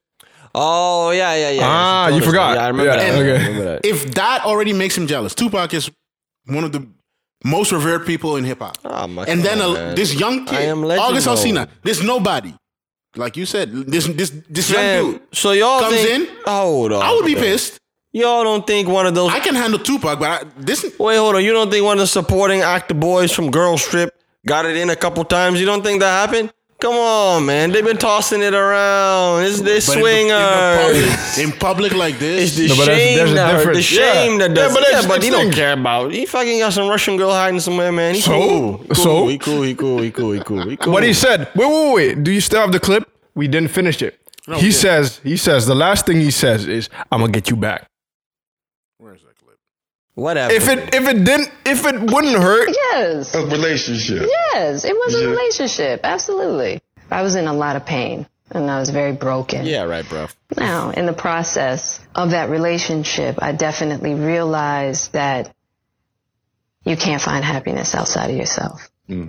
Oh yeah, yeah, yeah. Ah, She told you us forgot. that. Yeah, I remember Yeah, that. okay. I remember that. If that already makes him jealous, Tupac is one of the most revered people in hip hop. Oh, my and then God, a, man. this young I kid, am legend, August though. Alsina, this nobody, like you said, this this this young Fam, dude so y'all comes think, in. Hold on. I would be man. pissed. Y'all don't think one of those? I can handle Tupac, but I, this Wait, hold on. You don't think one of the supporting actor boys from Girl Strip got it in a couple times? You don't think that happened? Come on, man. They've been tossing it around. It's this but in the- swingers. in, the public, in public like It's this. the No, but there's- shame there's a that hurt. The difference. shame Yeah. that does. Yeah, but Yeah, that's- but that's he don't things. care about. He fucking got some Russian girl hiding somewhere, man. He So? cool. He cool. So? He cool. He cool. He cool. He cool. He cool. What he said. Wait, wait, wait. Do you still have the clip? We didn't finish it. he yeah. says. He says the last thing he says is, "I'm gonna get you back." Where's that clip? Whatever. If it if it didn't if it wouldn't hurt, Yes. A relationship. Yes. It was a Yeah. relationship. Absolutely. I was in a lot of pain and I was very broken. Yeah, right, bro. Now, in the process of that relationship, I definitely realized that you can't find happiness outside of yourself.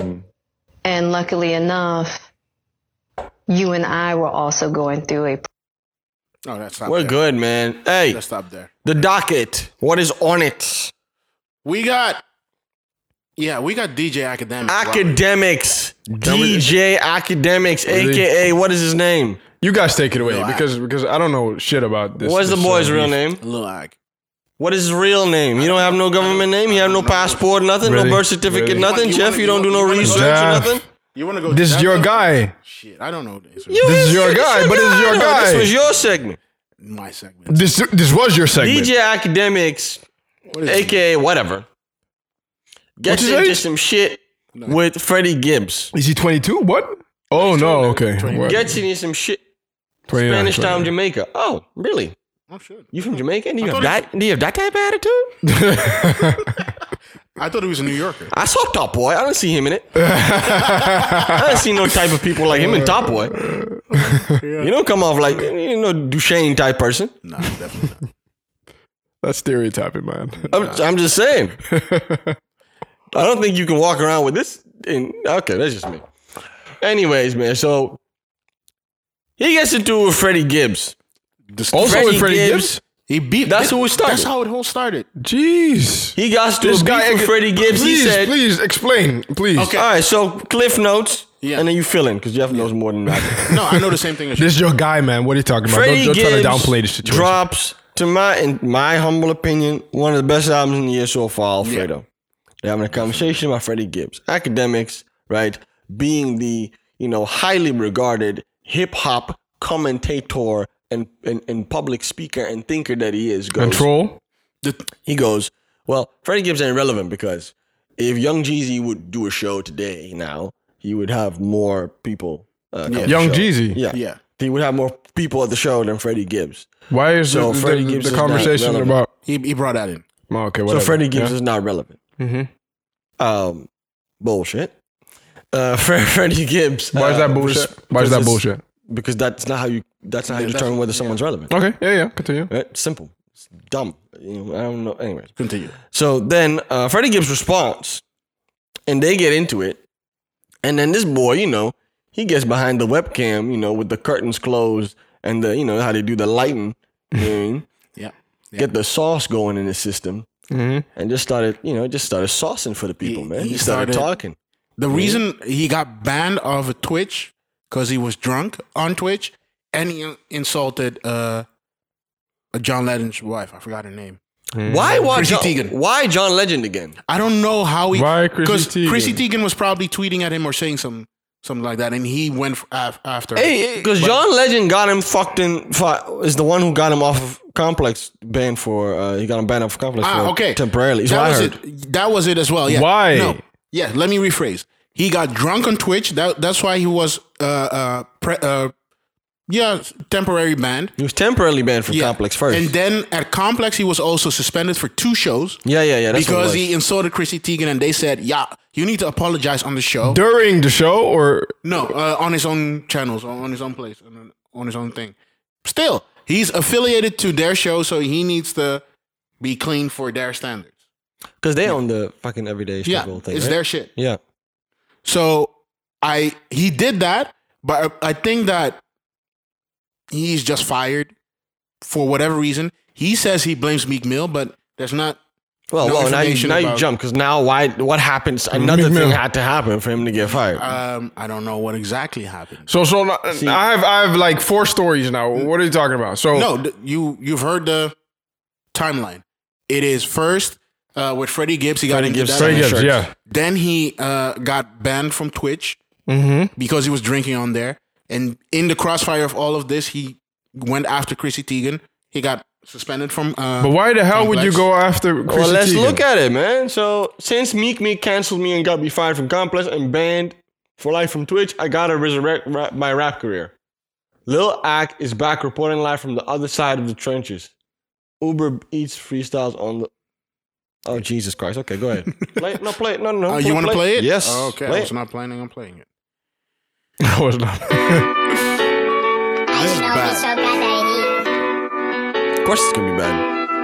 And luckily enough, you and I were also going through a No, that's not. We're there. good, man. Hey, Let's stop there. the docket. What is on it? We got. Yeah, we got D J Academics. Academics. D J Academics, Really? aka what is his name? you guys take it away No, I- because because I don't know shit about this. What's the this, boy's uh, real beef. name? Lil Ag. What is his real name? You don't have no government name? You have no passport, nothing? Really? No birth certificate, Really? nothing? You Jeff, wanna- you don't do you no wanna go- research or Jeff. nothing? You want to go? This is that your route? guy. Shit, I don't know this. You- This is your guy, but this is your No, guy. This was your segment. My segment. This this was your segment. D J Academics, What is it? aka whatever, gets What's his into age? some shit with Freddie Gibbs. Is he twenty-two? What? Oh no. Okay. What? Gets into some shit. twenty-nine, Spanish Town, twenty-nine. Jamaica. Oh, really? Oh shit. You from Jamaica? Do you I have thought that? Do you have that type of attitude? I thought he was a New Yorker. I saw Top Boy. I don't see him in it. I don't see no type of people like him in Top Boy. You don't come off like you know Duchesne type person. No, definitely not. That's stereotyping, man. I'm, I'm just saying. I don't think you can walk around with this. In, okay, that's just me. Anyways, man. So he gets into it with Freddie Gibbs. Also Freddie with Freddie Gibbs. Gibbs. He beat. That's who it started. That's how it all started. Jeez. He got to This a guy. beef with Freddie Gibbs. Please, he said, please explain, please. Okay. "All right, so Cliff Notes, Yeah. and then you fill in because Jeff knows more than I do." No, I know the same thing as you. This is your guy, man. What are you talking about? Freddie Don't, don't try to Gibbs downplay the situation. drops, to my in my humble opinion, one of the best albums in the year so far, Alfredo. They're having a conversation about Freddie Gibbs. Academics, right? Being the, you know, highly regarded hip hop commentator and, and, and public speaker and thinker that he is. Goes, Control. He goes, well, Freddie Gibbs ain't relevant because if Young Jeezy would do a show today now, he would have more people. Uh, come to the Young show. Jeezy? Yeah. Yeah. He would have more people at the show than Freddie Gibbs. Why is So the, Freddie the, Gibbs the is not conversation relevant. about? He he brought that in. Oh, okay, So whatever. Freddie Gibbs Yeah. is not relevant. Mm-hmm. Um, bullshit. Uh, Fre- Freddie Gibbs. Why is uh, that bullshit? res- Why is because that it's- bullshit? because that's not how you. That's not how you Yeah, determine that's- whether someone's relevant. Okay, yeah, yeah, continue. Right? Simple. It's dumb. You know, I don't know. Anyway, Continue. so then uh, Freddie Gibbs responds, and they get into it, and then this boy, you know, he gets behind the webcam, you know, with the curtains closed and the, you know, how they do the lighting, you know what I mean? Yeah. Yeah. Get the sauce going in the system, and just started, you know, just started saucing for the people, He- man. he He started, started- talking. The reason he got banned off of Twitch because he was drunk on Twitch and he insulted uh, John Legend's wife. I forgot her name. Why? Why Chrissy John, Teigen. Why John Legend again? I don't know how he. Why Chrissy Because Teigen? Chrissy Teigen was probably tweeting at him or saying some something like that, and he went f- af- after. her. Hey, because John Legend got him fucked in. fu- Is the one who got him off of Complex banned for. Uh, he got him banned off of Complex Ah, for okay. temporarily. Is what That I was heard. it. That was it as well. Yeah. Why? No. Yeah. Let me rephrase. He got drunk on Twitch. That that's why he was uh uh, pre- uh yeah temporary banned. He was temporarily banned from Yeah. Complex first. And then at Complex, he was also suspended for two shows. yeah, yeah, yeah. That's what it Because was. he insulted Chrissy Teigen, and they said, "Yeah, you need to apologize on the show." During the show, or No, uh, on his own channels, on his own place, on- on his own thing. Still, he's affiliated to their show, so he needs to be clean for their standards. Because they own the fucking everyday Yeah, struggle thing. it's right? their shit. Yeah. So I he did that, but I think that he's just fired for whatever reason. He says he blames Meek Mill, but there's not. Well, No well, now you, information now you about- jump because now why? What happens? Another Meek thing Mill. had to happen for him to get fired. Um, I don't know what exactly happened. so so now- I have I have like four stories now. What are you talking about? So No, th- you you've heard the timeline. It is first uh, with Freddie Gibbs. He got Freddie into Gibbs that. Freddie Gibbs, shirts. yeah. Then he uh, got banned from Twitch because he was drinking on there. And in the crossfire of all of this, he went after Chrissy Teigen. He got suspended from. Uh, But why the hell would you Complex. go after Chrissy well, let's Teigen? look at it, man. So since Meek Meek canceled me and got me fired from Complex and banned for life from Twitch, I gotta resurrect rap, my rap career. Lil Ak is back reporting live from the other side of the trenches. Uber Eats freestyles on the. Oh Jesus Christ! Okay, go ahead. Play, no, play it. No, no, no. Oh, you want to play it? Yes. Oh, okay. Play I was it. not planning on playing it. I was not. I didn't know bad. it's so bad that he. Of course, it's gonna be bad.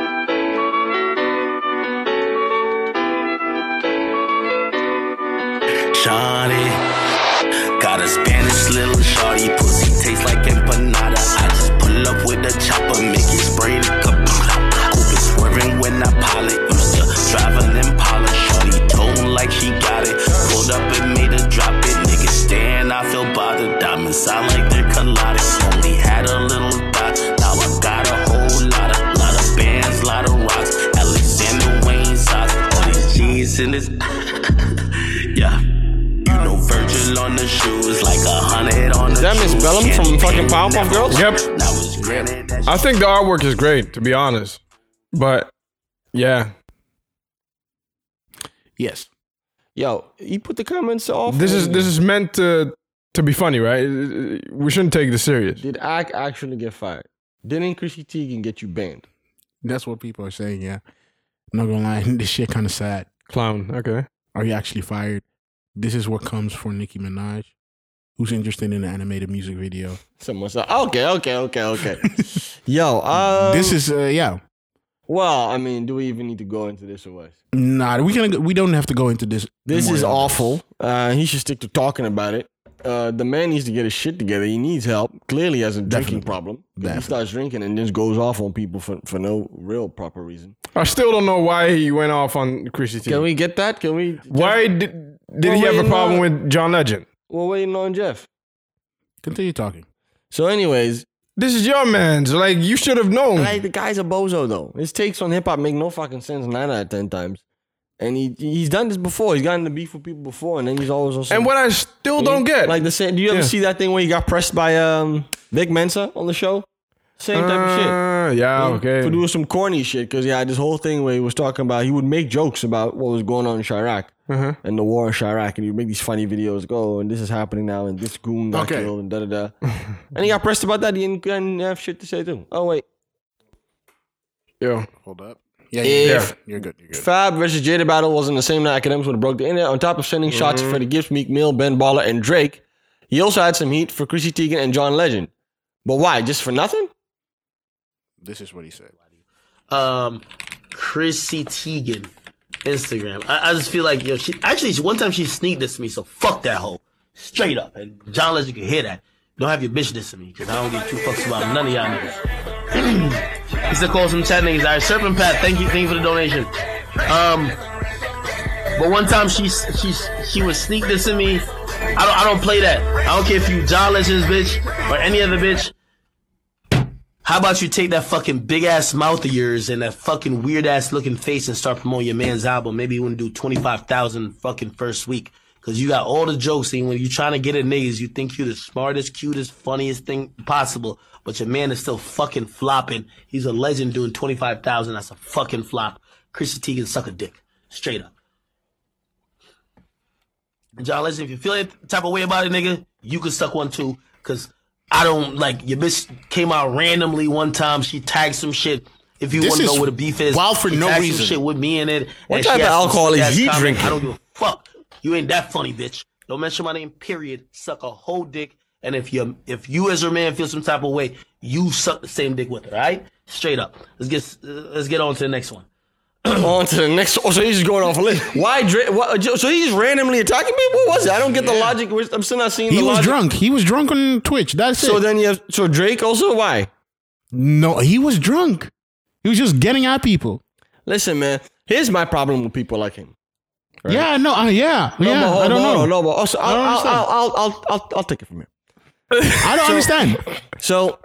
Shawty got a Spanish little shawty, pussy tastes like empanada. I just pull up with a chopper, make it spray the cup. Coupe swerving when I pilot, used to drive an Impala. Shawty told like she got it, pulled up and made her drop it. Niggas staring, I feel bothered. Diamonds sound like they're colliding. Only had a little dot, now I got a whole lot of, lot of bands, lot of rocks. Alexander Wayne socks, all these G's in this. Yeah. You know Virgil on the shoes, like a hundred on the Is that Miss shoes. Bellum from Candy fucking cane Powerpuff never Girls? Yep. Now it's granted that I think the artwork is great, to be honest. But yeah, Yes. Yo, you put the comments off. this is this is meant to to be funny, right? We shouldn't take this serious. Did Ak actually get fired? Didn't Chrissy Teigen get you banned? That's what people are saying, yeah. I'm not gonna lie, this shit kind of sad. Clown. Okay. Are you actually fired? This is what comes for Nicki Minaj, who's interested in an animated music video. Someone said, okay, okay, okay, okay. Yo, um, this is, uh, yeah. well, I mean, do we even need to go into this or what? Nah, we can. We don't have to go into this. This more is than awful. Uh, he should stick to talking about it. Uh, the man needs to get his shit together. He needs help. Clearly has a drinking Definitely. problem. 'Cause He Definitely. starts drinking and just goes off on people for, for no real proper reason. I still don't know why he went off on Chrissy Can Teigen. we get that? Can we? Why did did Well, he have a wait, problem no. with John Legend? We're waiting on Jeff. Continue talking. So, anyways, This is your man's. Like you should have known. like the guy's a bozo though. His takes on hip hop make no fucking sense nine out of ten times. And he he's done this before. He's gotten the beef with people before, and then he's always on. some- And what I still don't get, like the same. Do you ever Yeah. see that thing where he got pressed by um Vic Mensa on the show? Same type of shit. Uh, yeah, okay. For doing some corny shit, because he had this whole thing where he was talking about, he would make jokes about what was going on in Chirac Uh-huh. and the war in Chirac, and he would make these funny videos, go, and this is happening now, and this goon got Okay. killed, and da da da. And he got pressed about that, he didn't, didn't have shit to say too. Oh, wait. Yo, Hold up. Yeah, If- you're, good. you're good. You're good. Fab versus Jada battle was in the same night Academics would have broke the internet. On top of sending shots Mm-hmm. at Freddie Gibbs, Meek Mill, Ben Baller, and Drake, He also had some heat for Chrissy Teigen and John Legend. But why? Just for nothing? This is what he said. Um, Chrissy Teigen, Instagram. I, I just feel like, yo, she actually one time she sneaked this to me, so fuck that hoe. Straight up. And John Legend can hear that. Don't have your bitch diss to me, because I don't give two fucks about none of y'all niggas. He said call some chat niggas. All right, Serpent Pat, thank you, thank you for the donation. Um, but one time she she she would sneak this to me. I don't I don't play that. I don't care if you John Legend's bitch or any other bitch. How about you take that fucking big ass mouth of yours and that fucking weird ass looking face and start promoting your man's album? Maybe you want to do twenty-five thousand fucking first week. Cause you got all the jokes, and when you trying to get at niggas, you think you the smartest, cutest, funniest thing possible, but your man is still fucking flopping. He's a legend doing twenty-five thousand. That's a fucking flop. Chrissy Teigen suck a dick. Straight up. John Legend, if you feel that type of way about it, nigga, you can suck one too. Cause I don't, like, your bitch came out randomly one time. She tagged some shit. If you This want to is know what a beef is, wild for she no tagged reason. some shit with me in it. What and type she of had some alcohol is slick-ass he comment. drinking? I don't give a fuck. You ain't that funny, bitch. Don't mention my name, period. Suck a whole dick. And if you if you as her man feel some type of way, you suck the same dick with her, all right? Straight up. Let's get uh, let's get on to the next one. On to the next. Oh, so he's just going off a list. Why? Dra- what, so he's just randomly attacking me? What was it? I don't get the logic. I'm still not seeing He the was logic. drunk. He was drunk on Twitch. That's So it. then you have. So Drake also? Why? No, he was drunk. He was just getting at people. Listen, man. Here's my problem with people like him. Right? Yeah, no, uh, yeah, No, yeah. but hold I don't on, know. hold on, no, but also, I'll, I don't I'll, understand. I'll, I'll, I'll, I'll, I'll take it from here. I don't understand. So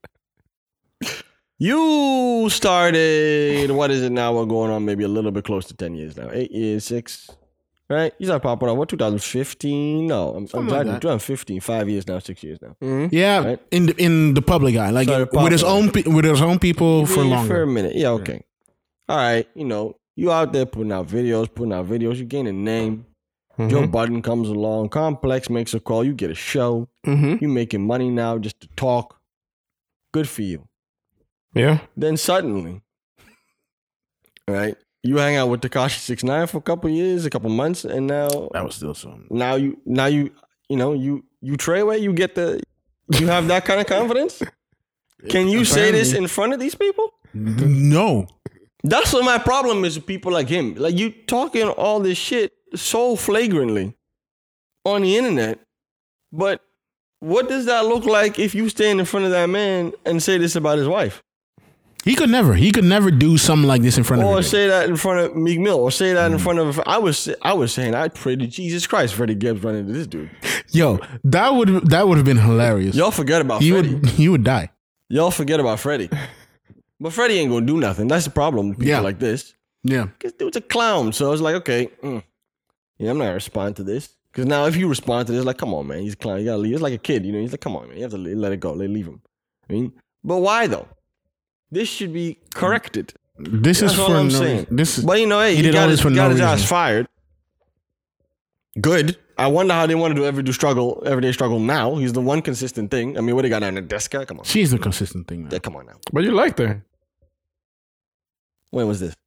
you started. What is it now? We're going on maybe a little bit close to ten years now. Eight years, six. Right? You started popping up. What? twenty fifteen? No, I'm, I'm Something glad like you're that. fifteen. Five years now. Six years now. Yeah, Right. in the in the public eye, like Started with his own popping. pe- with his own people for Yeah, longer. For a minute. Yeah. Okay. All right. You know, you out there putting out videos, putting out videos. You gain a name. Mm-hmm. Joe Budden comes along. Complex makes a call. You get a show. Mm-hmm. You making money now just to talk. Good for you. Yeah. Then suddenly, right, you hang out with Tekashi six nine for a couple years, a couple months, and now That was still some. now you now you you know you you Treyway, you get the you have that kind of confidence. Can you say this in front of these people? No, That's what my problem is with people like him. Like you talking all this shit so flagrantly on the internet, but what does that look like if you stand in front of that man and say this about his wife? he could never. He could never do something like this in front of Or her. say that in front of Meek Mill, or say Mm. that in front of. I was, I was saying, I pray to Jesus Christ, Freddie Gibbs run into this dude. Yo, that would that would have been hilarious. Y'all forget about he Freddie. would he would die. Y'all forget about Freddie. But Freddie ain't gonna do nothing. That's the problem with people Yeah. like this. Yeah, Because dude's a clown. So it's like, okay, mm, yeah, I'm not gonna respond to this. Because now if you respond to this, like, come on, man, he's a clown. You gotta leave. It's like a kid, you know. He's like, come on, man, you have to let it go. Let leave him. I mean, but why though? This should be corrected. this That's is all for I'm no saying. reason. This is. But you know, hey, he he, did all got this his, for got no his ass reason. fired. Good. I wonder how they want to do everyday struggle, everyday struggle now. He's the one consistent thing. I mean, what they got on the desk? Come on. She's the consistent thing. Now. Yeah, come on now. But you liked her. When was this?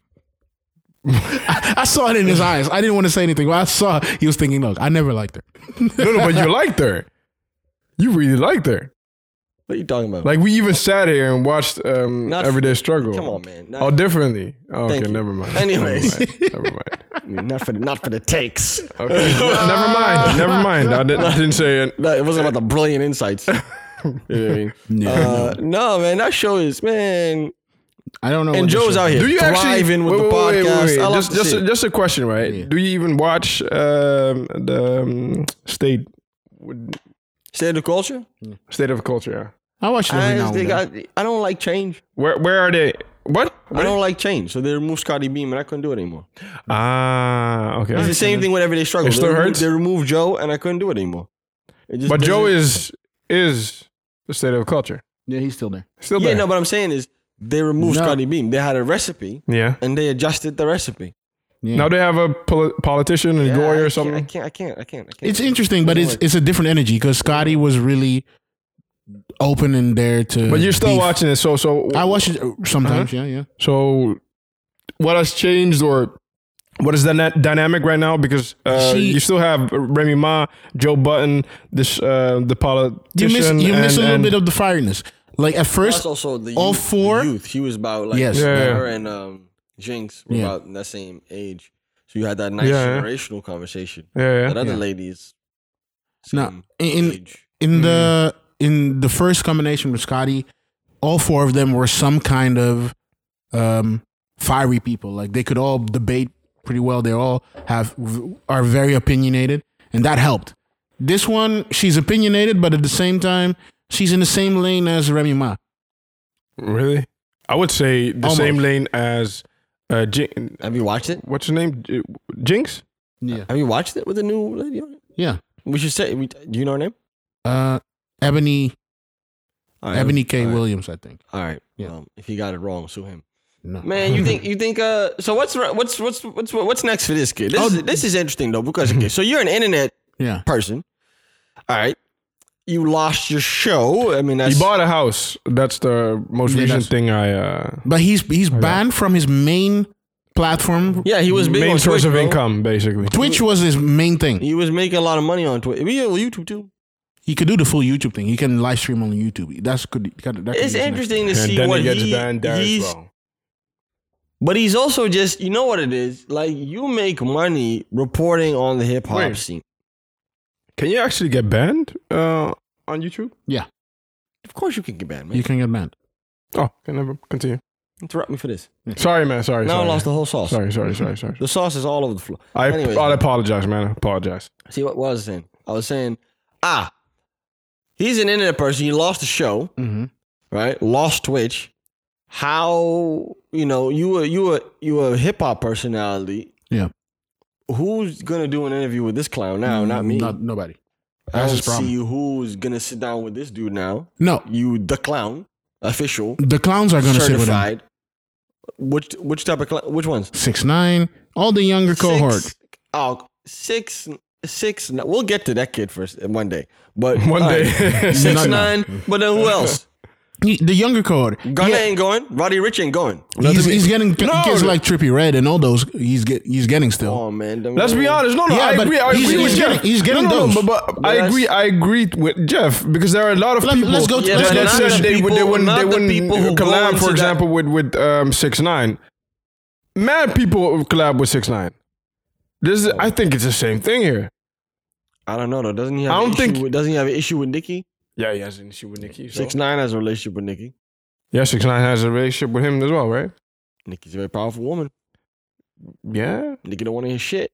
I, I saw it in his eyes. I didn't want to say anything, but I saw he was thinking, "Look, I never liked her." No, no, but you liked her. You really liked her. What are you talking about? Like we even sat here and watched um, Not- Everyday Struggle. Come on, man. Not- Oh, differently. Oh, Thank okay, you. never mind. Anyways. never mind. Never I mean, not for the, not for the takes. mind. Okay, never mind. Never mind. I didn't, I didn't say it. No, it wasn't about the brilliant insights. You know what I mean? Yeah, Uh, no, man, that show is, man. I don't know. And what the Joe's show- out here Do you actually thriving with wait, the wait, wait, podcast. wait, wait. I love Just, to just, see a, it. just a question, right? Yeah. Do you even watch um, the um, state State of culture? state of culture? I watched it every I, now and they then. got, I don't like change. Yeah. Where where are they? What? I don't like change. So they removed Scotty Beam and I couldn't do it anymore. Ah, okay. It's the same thing with Everyday Struggle. It still they, removed, hurts? they removed Joe and I couldn't do it anymore. It just But Joe doesn't- is is the state of culture. Yeah, he's still there. Still Yeah, there. no, but I'm saying is they removed No. Scotty Beam. They had a recipe Yeah. and they adjusted the recipe. Yeah. Now they have a poli- politician and Yeah, Goy I or can't- something. I can't, I can't, I can't, I can't. It's interesting, but it's it's a different energy because Scotty was really open in there to. But you're still beef. watching it, so so I watch it sometimes. Yeah, yeah. So, what has changed, or what is the net dynamic right now? Because uh, She- you still have Remy Ma, Joe Button, this uh, the politician. You miss you and, miss a little and- bit of the fireness. Like at That's first, also the all youth, four- the youth. He was about like Yes. Yeah, yeah. her and um, Jinx were Yeah. about in that same age. So you had that nice Yeah, yeah. generational conversation. Yeah, yeah. That other Yeah. ladies. No, same in- age. in the in the first combination with Scotty, all four of them were some kind of um, fiery people. Like they could all debate pretty well. They all have are very opinionated, and that helped. This one, she's opinionated, but at the same time, she's in the same lane as Remy Ma. Really? I would say the Almost. same lane as uh, Jin- Have you watched it? what's her name? J- Jinx? Yeah, Have you watched it with the new lady on it? yeah. We should say. We, do you know her name? Uh, Ebony All right, Ebony K. all right, Williams, I think. All right. Yeah. Um, if he got it wrong, sue him. No, Man, you think you think uh so what's what's what's what's what's next for this kid? This, Oh, is, this is interesting though because okay, so you're an internet yeah. person. All right. You lost your show. I mean that's He bought a house. That's the most Yeah, recent that's- thing I. Uh, But he's he's banned from his main platform. Yeah, he was big main on source Twitch, of bro. income, basically. Twitch was his main thing. He was making a lot of money on Twitch. We on YouTube too. He could do the full YouTube thing. He can live stream on YouTube. That's good. That could, that could It's be his interesting to And see then what he gets he, banned there as he's well. but he's also just you know what it is? Like you make money reporting on the hip hop Wait. scene. Can you actually get banned uh, on YouTube? Of course you can get banned, next. man. You can get banned. Oh, can never continue. Interrupt me for this. Sorry, man. Sorry. Now I sorry. lost the whole sauce. Sorry, sorry, sorry, sorry. The sauce is all over the floor. I, Anyways, I apologize, man. I apologize. See what, what was I saying? I was saying, ah, he's an internet person. He lost the show, Mm-hmm. right? Lost Twitch. How you know you were you were you were a hip hop personality. Yeah. Who's gonna do an interview with this clown now? Not me. Not nobody. I That's don't his problem. see who's gonna sit down with this dude now. No, You, the clown, official, the clowns are gonna sit with him. certified. Which which type of clown? Which ones? Six nine, all the younger cohort. Six, oh, six, six. We'll get to that kid first one day. But One all day. six Not now. nine. But then who else? He- the younger cohort. Gunna Yeah, ain't going. Roddy Rich ain't going. he's, he's getting No. kids like Trippie Red and all those. He's get he's getting still. Oh man, them- Let's be honest. No, no, Yeah, I but agree. I he's- agree he's with getting- Jeff. he's getting no, no, those. but, but I that's- agree. I agree with Jeff because there are a lot of Let- people. let's go to- Yeah, let's but go not to- the that they, people- they wouldn't, not they the wouldn't people who go collab, into for that- example, with with um, six nine. Mad people collab with six nine. This is, I think it's the same thing here. I don't know though. Doesn't he have? I an don't issue think- with, doesn't he have an issue with Nicki? Yeah, he has an issue with Nicki. So. Six nine has a relationship with Nicki. Yeah, six nine has a relationship with him as well, right? Nicki's a very powerful woman. Yeah. Nicki don't want to hear shit.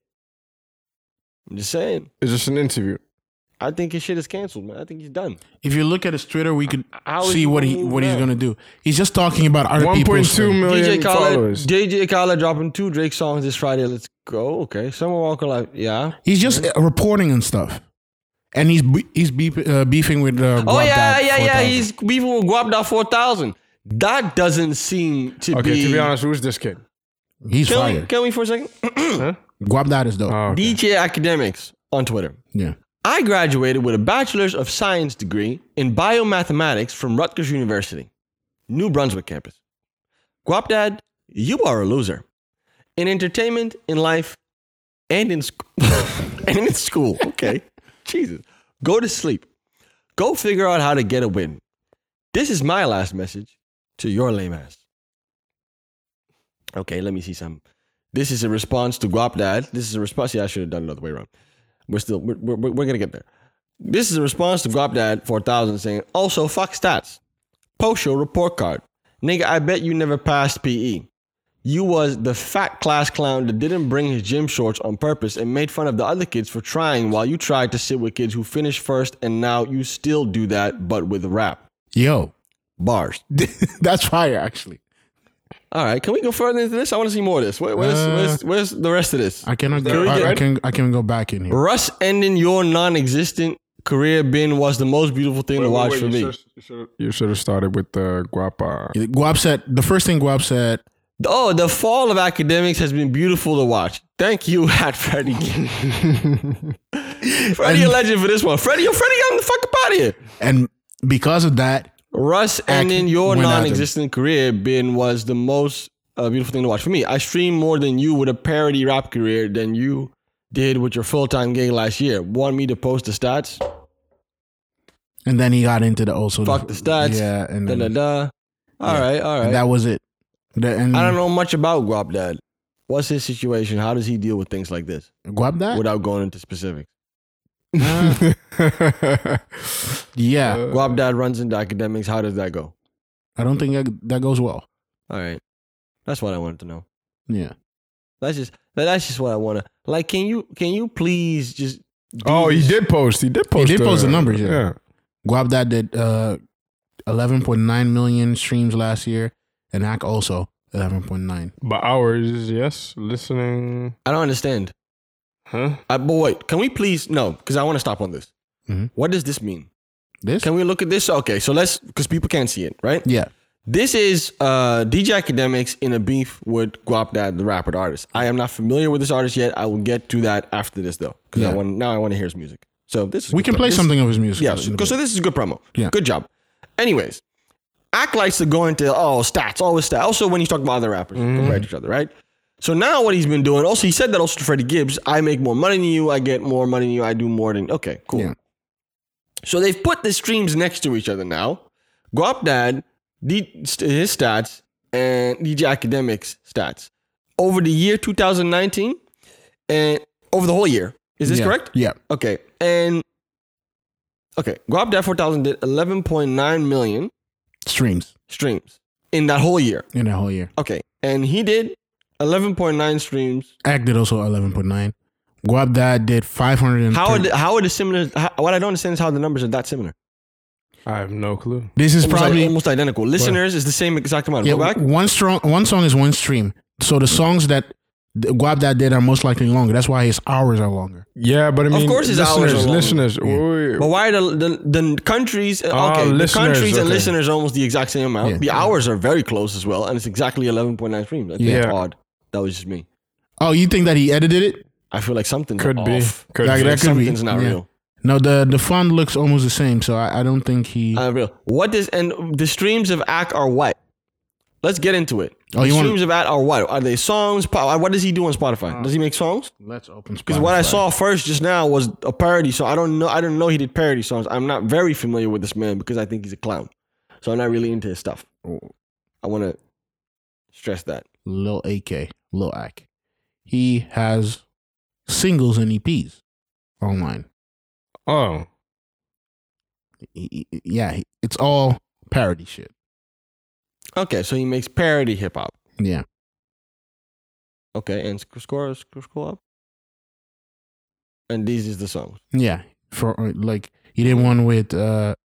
I'm just saying. It's just an interview. I think his shit is canceled, man. I think he's done. If you look at his Twitter, we could How is see he what gonna he move what he's now? gonna do. He's just talking about other One people's point two thing. million D J Khaled, followers. D J Khaled dropping two Drake songs this Friday. Let's go. Okay, Summer Walker, like, yeah. He's just uh, reporting and stuff, and he's be- he's beef, uh, beefing with. Uh, Oh Guap yeah, Dad yeah, yeah. four thousand. He's beefing with Guapda four thousand. That doesn't seem to Okay, be. to be honest, who's this kid? he's can we, fired. can we for a second? Guap Dad is dope. Oh, okay. D J Academics on Twitter. Yeah. I graduated with a Bachelor's of Science degree in biomathematics from Rutgers University, New Brunswick campus. Guapdad, you are a loser. In entertainment, in life, and in school. and in school. Okay. Jesus. Go to sleep. Go figure out how to get a win. This is my last message to your lame ass. Okay, let me see some. This is a response to Guapdad. This is a response. Yeah, I should have done it the other way around. We're still, we're, we're, we're going to get there. This is a response to Guapdad four thousand saying, also, fuck stats. Post your report card. Nigga, I bet you never passed P E. You was the fat class clown that didn't bring his gym shorts on purpose and made fun of the other kids for trying while you tried to sit with kids who finished first, and now you still do that, but with rap. Yo, Bars. that's fire. Actually, All right, can we go further into this? I want to see more of this. Where, where's, Uh, where's, where's the rest of this? I cannot Can go. we I, get- I can I can go back in here. Russ ending your non-existent career bin was the most beautiful thing to watch for me. You should have started with the Guapa. Guap said the first thing Guap said. Oh, the fall of academics has been beautiful to watch. Thank you, at Freddie. Freddie, a legend for this one. Freddie, yo, Freddie, get the fuck up out of here. And because of that, Russ ending your went out non-existent career bin was the most a beautiful thing to watch. For me, I stream more than you with a parody rap career than you did with your full-time gig last year. Want me to post the stats? And then he got into the also Fuck the stats. Yeah, and da then, da da. All yeah. right, all right. And that was it. The, and I don't know much about Guap Dad. What's his situation? How does he deal with things like this? Guap Dad? Without going into specifics. Uh, yeah. Guap Dad runs into academics. How does that go? I don't think that, that goes well. All right. That's what I wanted to know. Yeah. That's just that's just what I want to. Like, can you can you please just Oh, this? he did post. He did post. He did uh, post the numbers, yeah. yeah. Guap Dad did uh, eleven point nine million streams last year, and Hack also eleven point nine. But hours, yes. Listening. I don't understand. Huh? Uh, but wait, can we please no? Because I want to stop on this. Mm-hmm. What does this mean? This? Can we look at this? Okay, so let's because people can't see it, right? Yeah. This is uh, D J Academics in a beef with Guap Dad, the rapper the artist. I am not familiar with this artist yet. I will get to that after this though, because Yeah. I want now I want to hear his music. So this is We good can promo. play This- something of his music. Yeah, in a so, bit. so this is good promo. Yeah. Good job. Anyways, Act likes to go into oh stats, always stats. Also when he's talking about other rappers compared to each other, right? So now what he's been doing. Also, he said that also to Freddie Gibbs. I make more money than you. I get more money than you. I do more than okay, cool. Yeah. So they've put the streams next to each other now. Guap Dad, D, his stats, and D J Academics stats over the year two thousand nineteen and over the whole year. Is this Yeah. correct? Yeah. Okay. And okay, Guap Dad four thousand did eleven point nine million Streams streams in that whole year. in that whole year. Okay. And he did eleven point nine streams. Act did also eleven point nine. Guap Dad did five hundred. How are the, how are the similar? How, what I don't understand is how the numbers are that similar. I have no clue. This is Almost, probably like, almost identical. Listeners is the same exact amount. yeah, Go back. one strong. One song is one stream. So the songs that the Guap Dad did are most likely longer. That's why his hours are longer. Yeah, but I mean, course his listeners, hours are long. listeners. wait, wait. But why are the the, the countries? Ah, Okay, the listeners, countries and okay. listeners are almost the exact same amount. Yeah. The hours are very close as well, and it's exactly eleven point nine streams. That's Yeah. odd. That was just me. Oh, you think that he edited it? I feel like something's Could be. off. Could Like be. that could be. Something's not Yeah. real. No, the the font looks almost the same. So I, I don't think he. Not real. What does and the streams of Act are what? Let's get into it. Oh, the you wanna- streams of Act are what? Are they songs? Po- What does he do on Spotify? Does he make songs? Let's open. Because what I saw first just now was a parody. So I don't know. I didn't know he did parody songs. I'm not very familiar with this man because I think he's a clown. So I'm not really into his stuff. I want to stress that. Lil A K, Lil Ack. He has singles and E Ps online. Oh, He- he- yeah, he- it's all parody shit. Okay, so he makes parody hip hop. Yeah. Okay, and sc- scroll, scroll, scroll up. And these is the songs. Yeah, for uh, like he did one with uh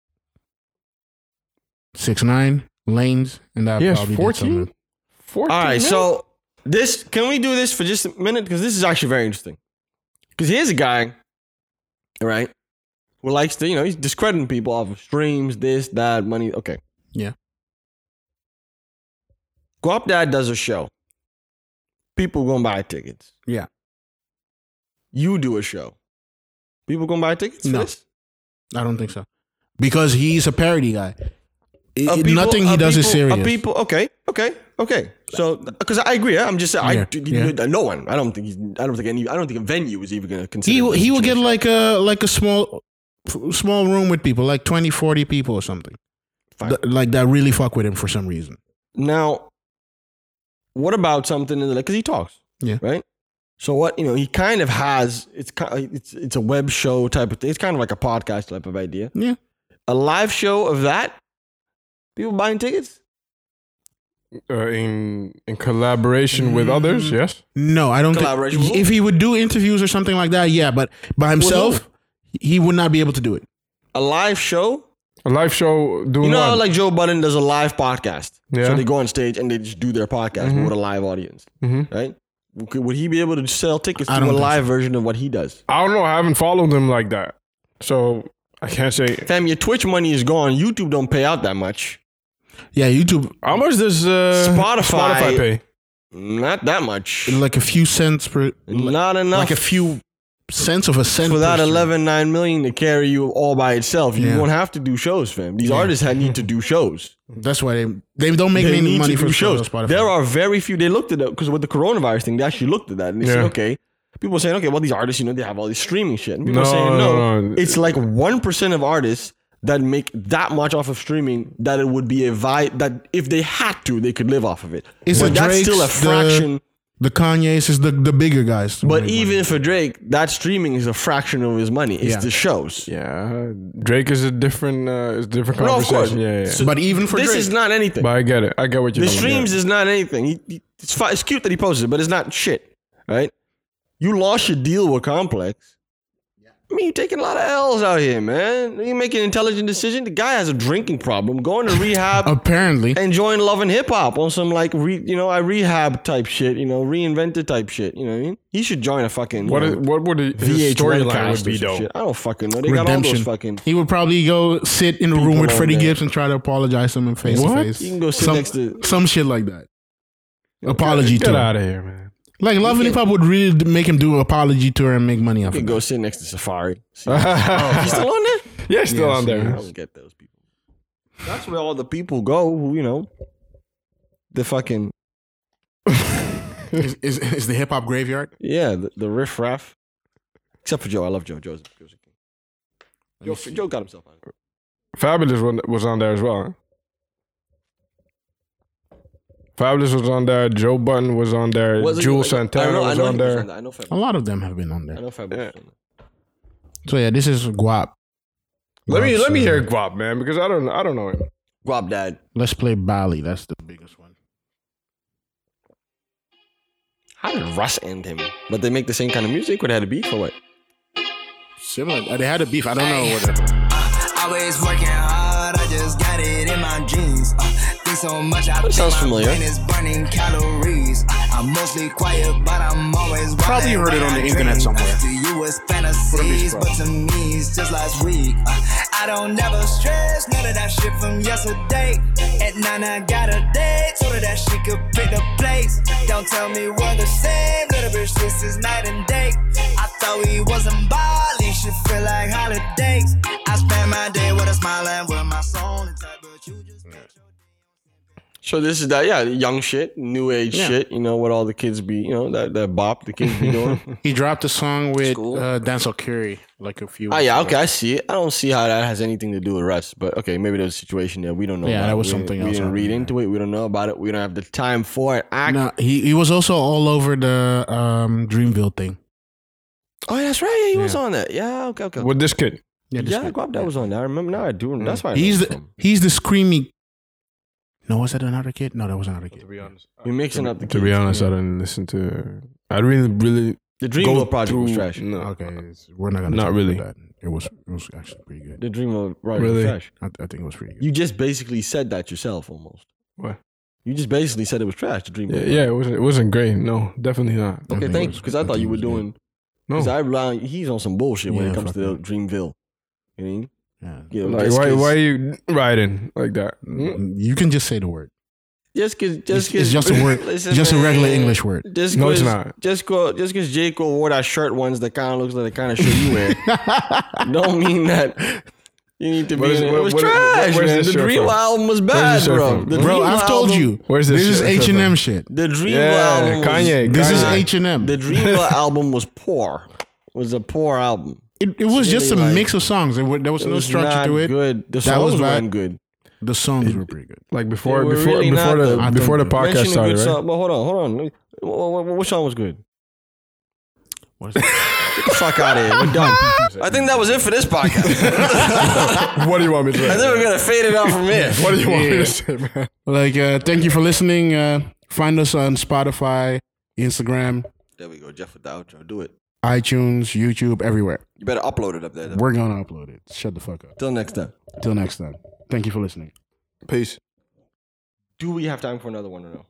six nine Lanes, and that he has probably did fourteen. something. fourteen. All right, minutes? so this can we do this for just a minute because this is actually very interesting. Because here's a guy, right, who likes to you know he's discrediting people off of streams, this, that, money. Okay, Yeah. Guap Dad does a show. People gonna buy tickets. Yeah. You do a show. People gonna buy tickets for No. this? I don't think so, because he's a parody guy. It- Are it- people- nothing he are does is people- serious. Are people okay? Okay, okay. So, because I agree, I'm just saying, Yeah, I, yeah. no one. I don't think he's. I don't think any. I don't think a venue is even gonna consider. he will- this he will get situation. like a like a small small room with people, like twenty, forty people or something. Fine. Th- like that really fuck with him for some reason. Now, what about something in the because he talks, Yeah. right? So what you know, he kind of has it's ki- it's it's a web show type of thing. It's kind of like a podcast type of idea. Yeah. A live show of that, people buying tickets. uh, in in collaboration with others. Yes. No, I don't Collaboration think. with who? If he would do interviews or something like that, yeah, but by himself, he would not be able to do it. A live show. A live show doing You know, how what? like Joe Budden does a live podcast. Yeah. So they go on stage and they just do their podcast but with a live audience, Mhm. right? Could- Would he be able to sell tickets I to don't a think live version of what he does? I don't know. I haven't followed him like that, so I can't say. Fam, your Twitch money is gone. YouTube don't pay out that much. Yeah, YouTube, How much does uh, Spotify- Spotify pay? Not that much. like a few cents per, Not enough. like a few cents of a cent. For that per stream. eleven, nine million to carry you all by itself, you Yeah. won't have to do shows, fam. These artists had need to do shows. That's why they they don't make They any need money to for do shows. shows. There are very few. They looked at it because with the coronavirus thing, they actually looked at that and they said, Yeah. okay. People are saying, okay, well, these artists, you know, they have all this streaming shit. And people No, are saying, no, no, no. it's like one percent of artists that make that much off of streaming that it would be a vi- that if they had to, they could live off of it. Is but it that's Drake's, still a fraction. The, the Kanye's is the, the bigger guys. But even for Drake, that streaming is a fraction of his money. It's Yeah. the shows. Yeah, Drake is a different, uh, is a different No, of conversation. course. Yeah, yeah. yeah. So But even for this Drake. is not anything. But I get it. I get what you're The talking streams about. is not anything. He, he- it's, fi- it's cute that he posted it, but it's not shit, right? You lost your deal with Complex. I mean, you're taking a lot of L's out here, man. You make an intelligent decision. The guy has a drinking problem. Going to rehab, apparently, and join Love and Hip Hop on some like, re, you know, I rehab type shit. You know, reinvented type shit. You know what I mean? He should join a fucking. What you is, know, what would the, V his H storyline cast would or be some though? shit. I don't fucking know. They got all redemption. those fucking. He would probably go sit in a room people with on Freddie there. Gibbs and try to apologize to him face What? to face. You can go sit some, next to- some shit like that. Apology Get tour. out of here, man. Like Love and Hip Hop would really make him do an apology tour and make money off You of can it. go sit next to Safari. See? Oh, he's still on there? Yeah, still Yes, on there. I don't get those people. That's where all the people go who, you know, the fucking, Is, is, is the hip hop graveyard? yeah, the, the riff raff. Except for Joe. I love Joe. Joe's, Joe's a king. Joe, Joe got himself on it. Fabulous one- was on there as well. Huh? Fabulous was on there. Joe Button was on there. Was it- Jules I Santana know- I was know on he there. I know Fab. A lot of them have been on I there. know Fab. was on there. So yeah, this is Guap. Let me Guap's, let me uh, hear Guap, man, because I don't I don't know him. Guap Dad. Let's play Bali. That's the biggest one. How did Russ end him? But they make the same kind of music? Or they had a beef or what? Similar. They had a beef. I don't know what. Always working hard, I just got it in my jeans. Uh, think so much, I That sounds familiar. brain is burning calories. Uh, I'm mostly quiet, but I'm always Probably running heard it when on the I internet dream. somewhere. Uh, to you it's fantasies, but to me it's just last week. Uh, I don't never stress none of that shit from yesterday. At nine I got a date, so that she could pick the place. Don't tell me we're the same, little bitch, this is night and day. I thought we wasn't Bali, should feel like holidays. I spend my day with a smile and with my soul intact, but you just got your So this is that, yeah, young shit, new age Yeah. shit, you know, what all the kids be, you know, that, that bop the kids be doing. He dropped a song with Cool. uh, Denzel Curry like a few. Oh weeks yeah, ago. okay, I see it. I don't see how that has anything to do with Russ, but okay, maybe there's a situation there we don't know. Yeah, about. that was We- something we else didn't read happening into it. We don't know about it. We don't have the time for it. Act. No, he he was also all over the um, Dreamville thing. Oh, that's right. Yeah, he was Yeah. on that. Yeah, okay, okay. With this kid. Yeah, this yeah, guy. Guap, that was on that. I remember now. I do. That's why I know He's him the from. he's the screamy. No, was that another kid? No, that was another kid. To be honest, You're mixing up the to be kids. honest, I Yeah. didn't listen to. I really, really The go Dreamville project was through- trash. No, Okay, it's- we're not gonna Not talk really. about that. It was it was actually pretty good. The Dreamville project Really? was trash. I, I think it was pretty good. You just basically said that yourself, almost. What? You just basically said it was trash. The Dreamville. Yeah, yeah, it wasn't. It wasn't great. No, definitely not. I Okay, think thank it you. was- Because I I thought think you it were was good. doing. No, Because I rely, he's on some bullshit when Yeah, it comes to the fuck Dreamville. You know what I mean? Yeah. Yeah, like just why? 'cause- Why are you riding like that? You can just say the word. Just because, just It's, because, it's just a word. just a regular English word. Just No, it's 'cause- not. Just go, just because J. Cole wore that shirt once that kind of looks like the kind of shirt you wear, don't mean that you need to What be. is- in it. what- It was what- trash, where's man. this The shirt Dream from? album was Where's bad, this shirt bro. from? The Bro, Dream I've told album- you. Where's this This is shit H and M from? shit. The Dream Yeah, album. Was, Kanye. This is Kanye. H and M. The Dream album was poor. It was a poor album. It, it was It's just a really like- mix of songs. There, were, there was It no was structure not to it. Good. The That songs was bad. weren't good. The songs were pretty good. Like before, They were before, really before not the the- before the Mention podcast Mention a started, good right? song, but hold on, hold on. What, what, what song was good? What is that? Get the fuck out of here. We're done. I think that was it for this podcast. What do you want me to I say? think we're gonna fade it out from here. What do you want me Yeah. to say, man? Like, uh, thank you for listening. Uh, find us on Spotify, Instagram, There we go, Jeff with the outro. Do it. iTunes, YouTube, everywhere. You better upload it up there. Though. We're gonna upload it. Shut the fuck up. Till next time. Till next time. Thank you for listening. Peace. Do we have time for another one or no?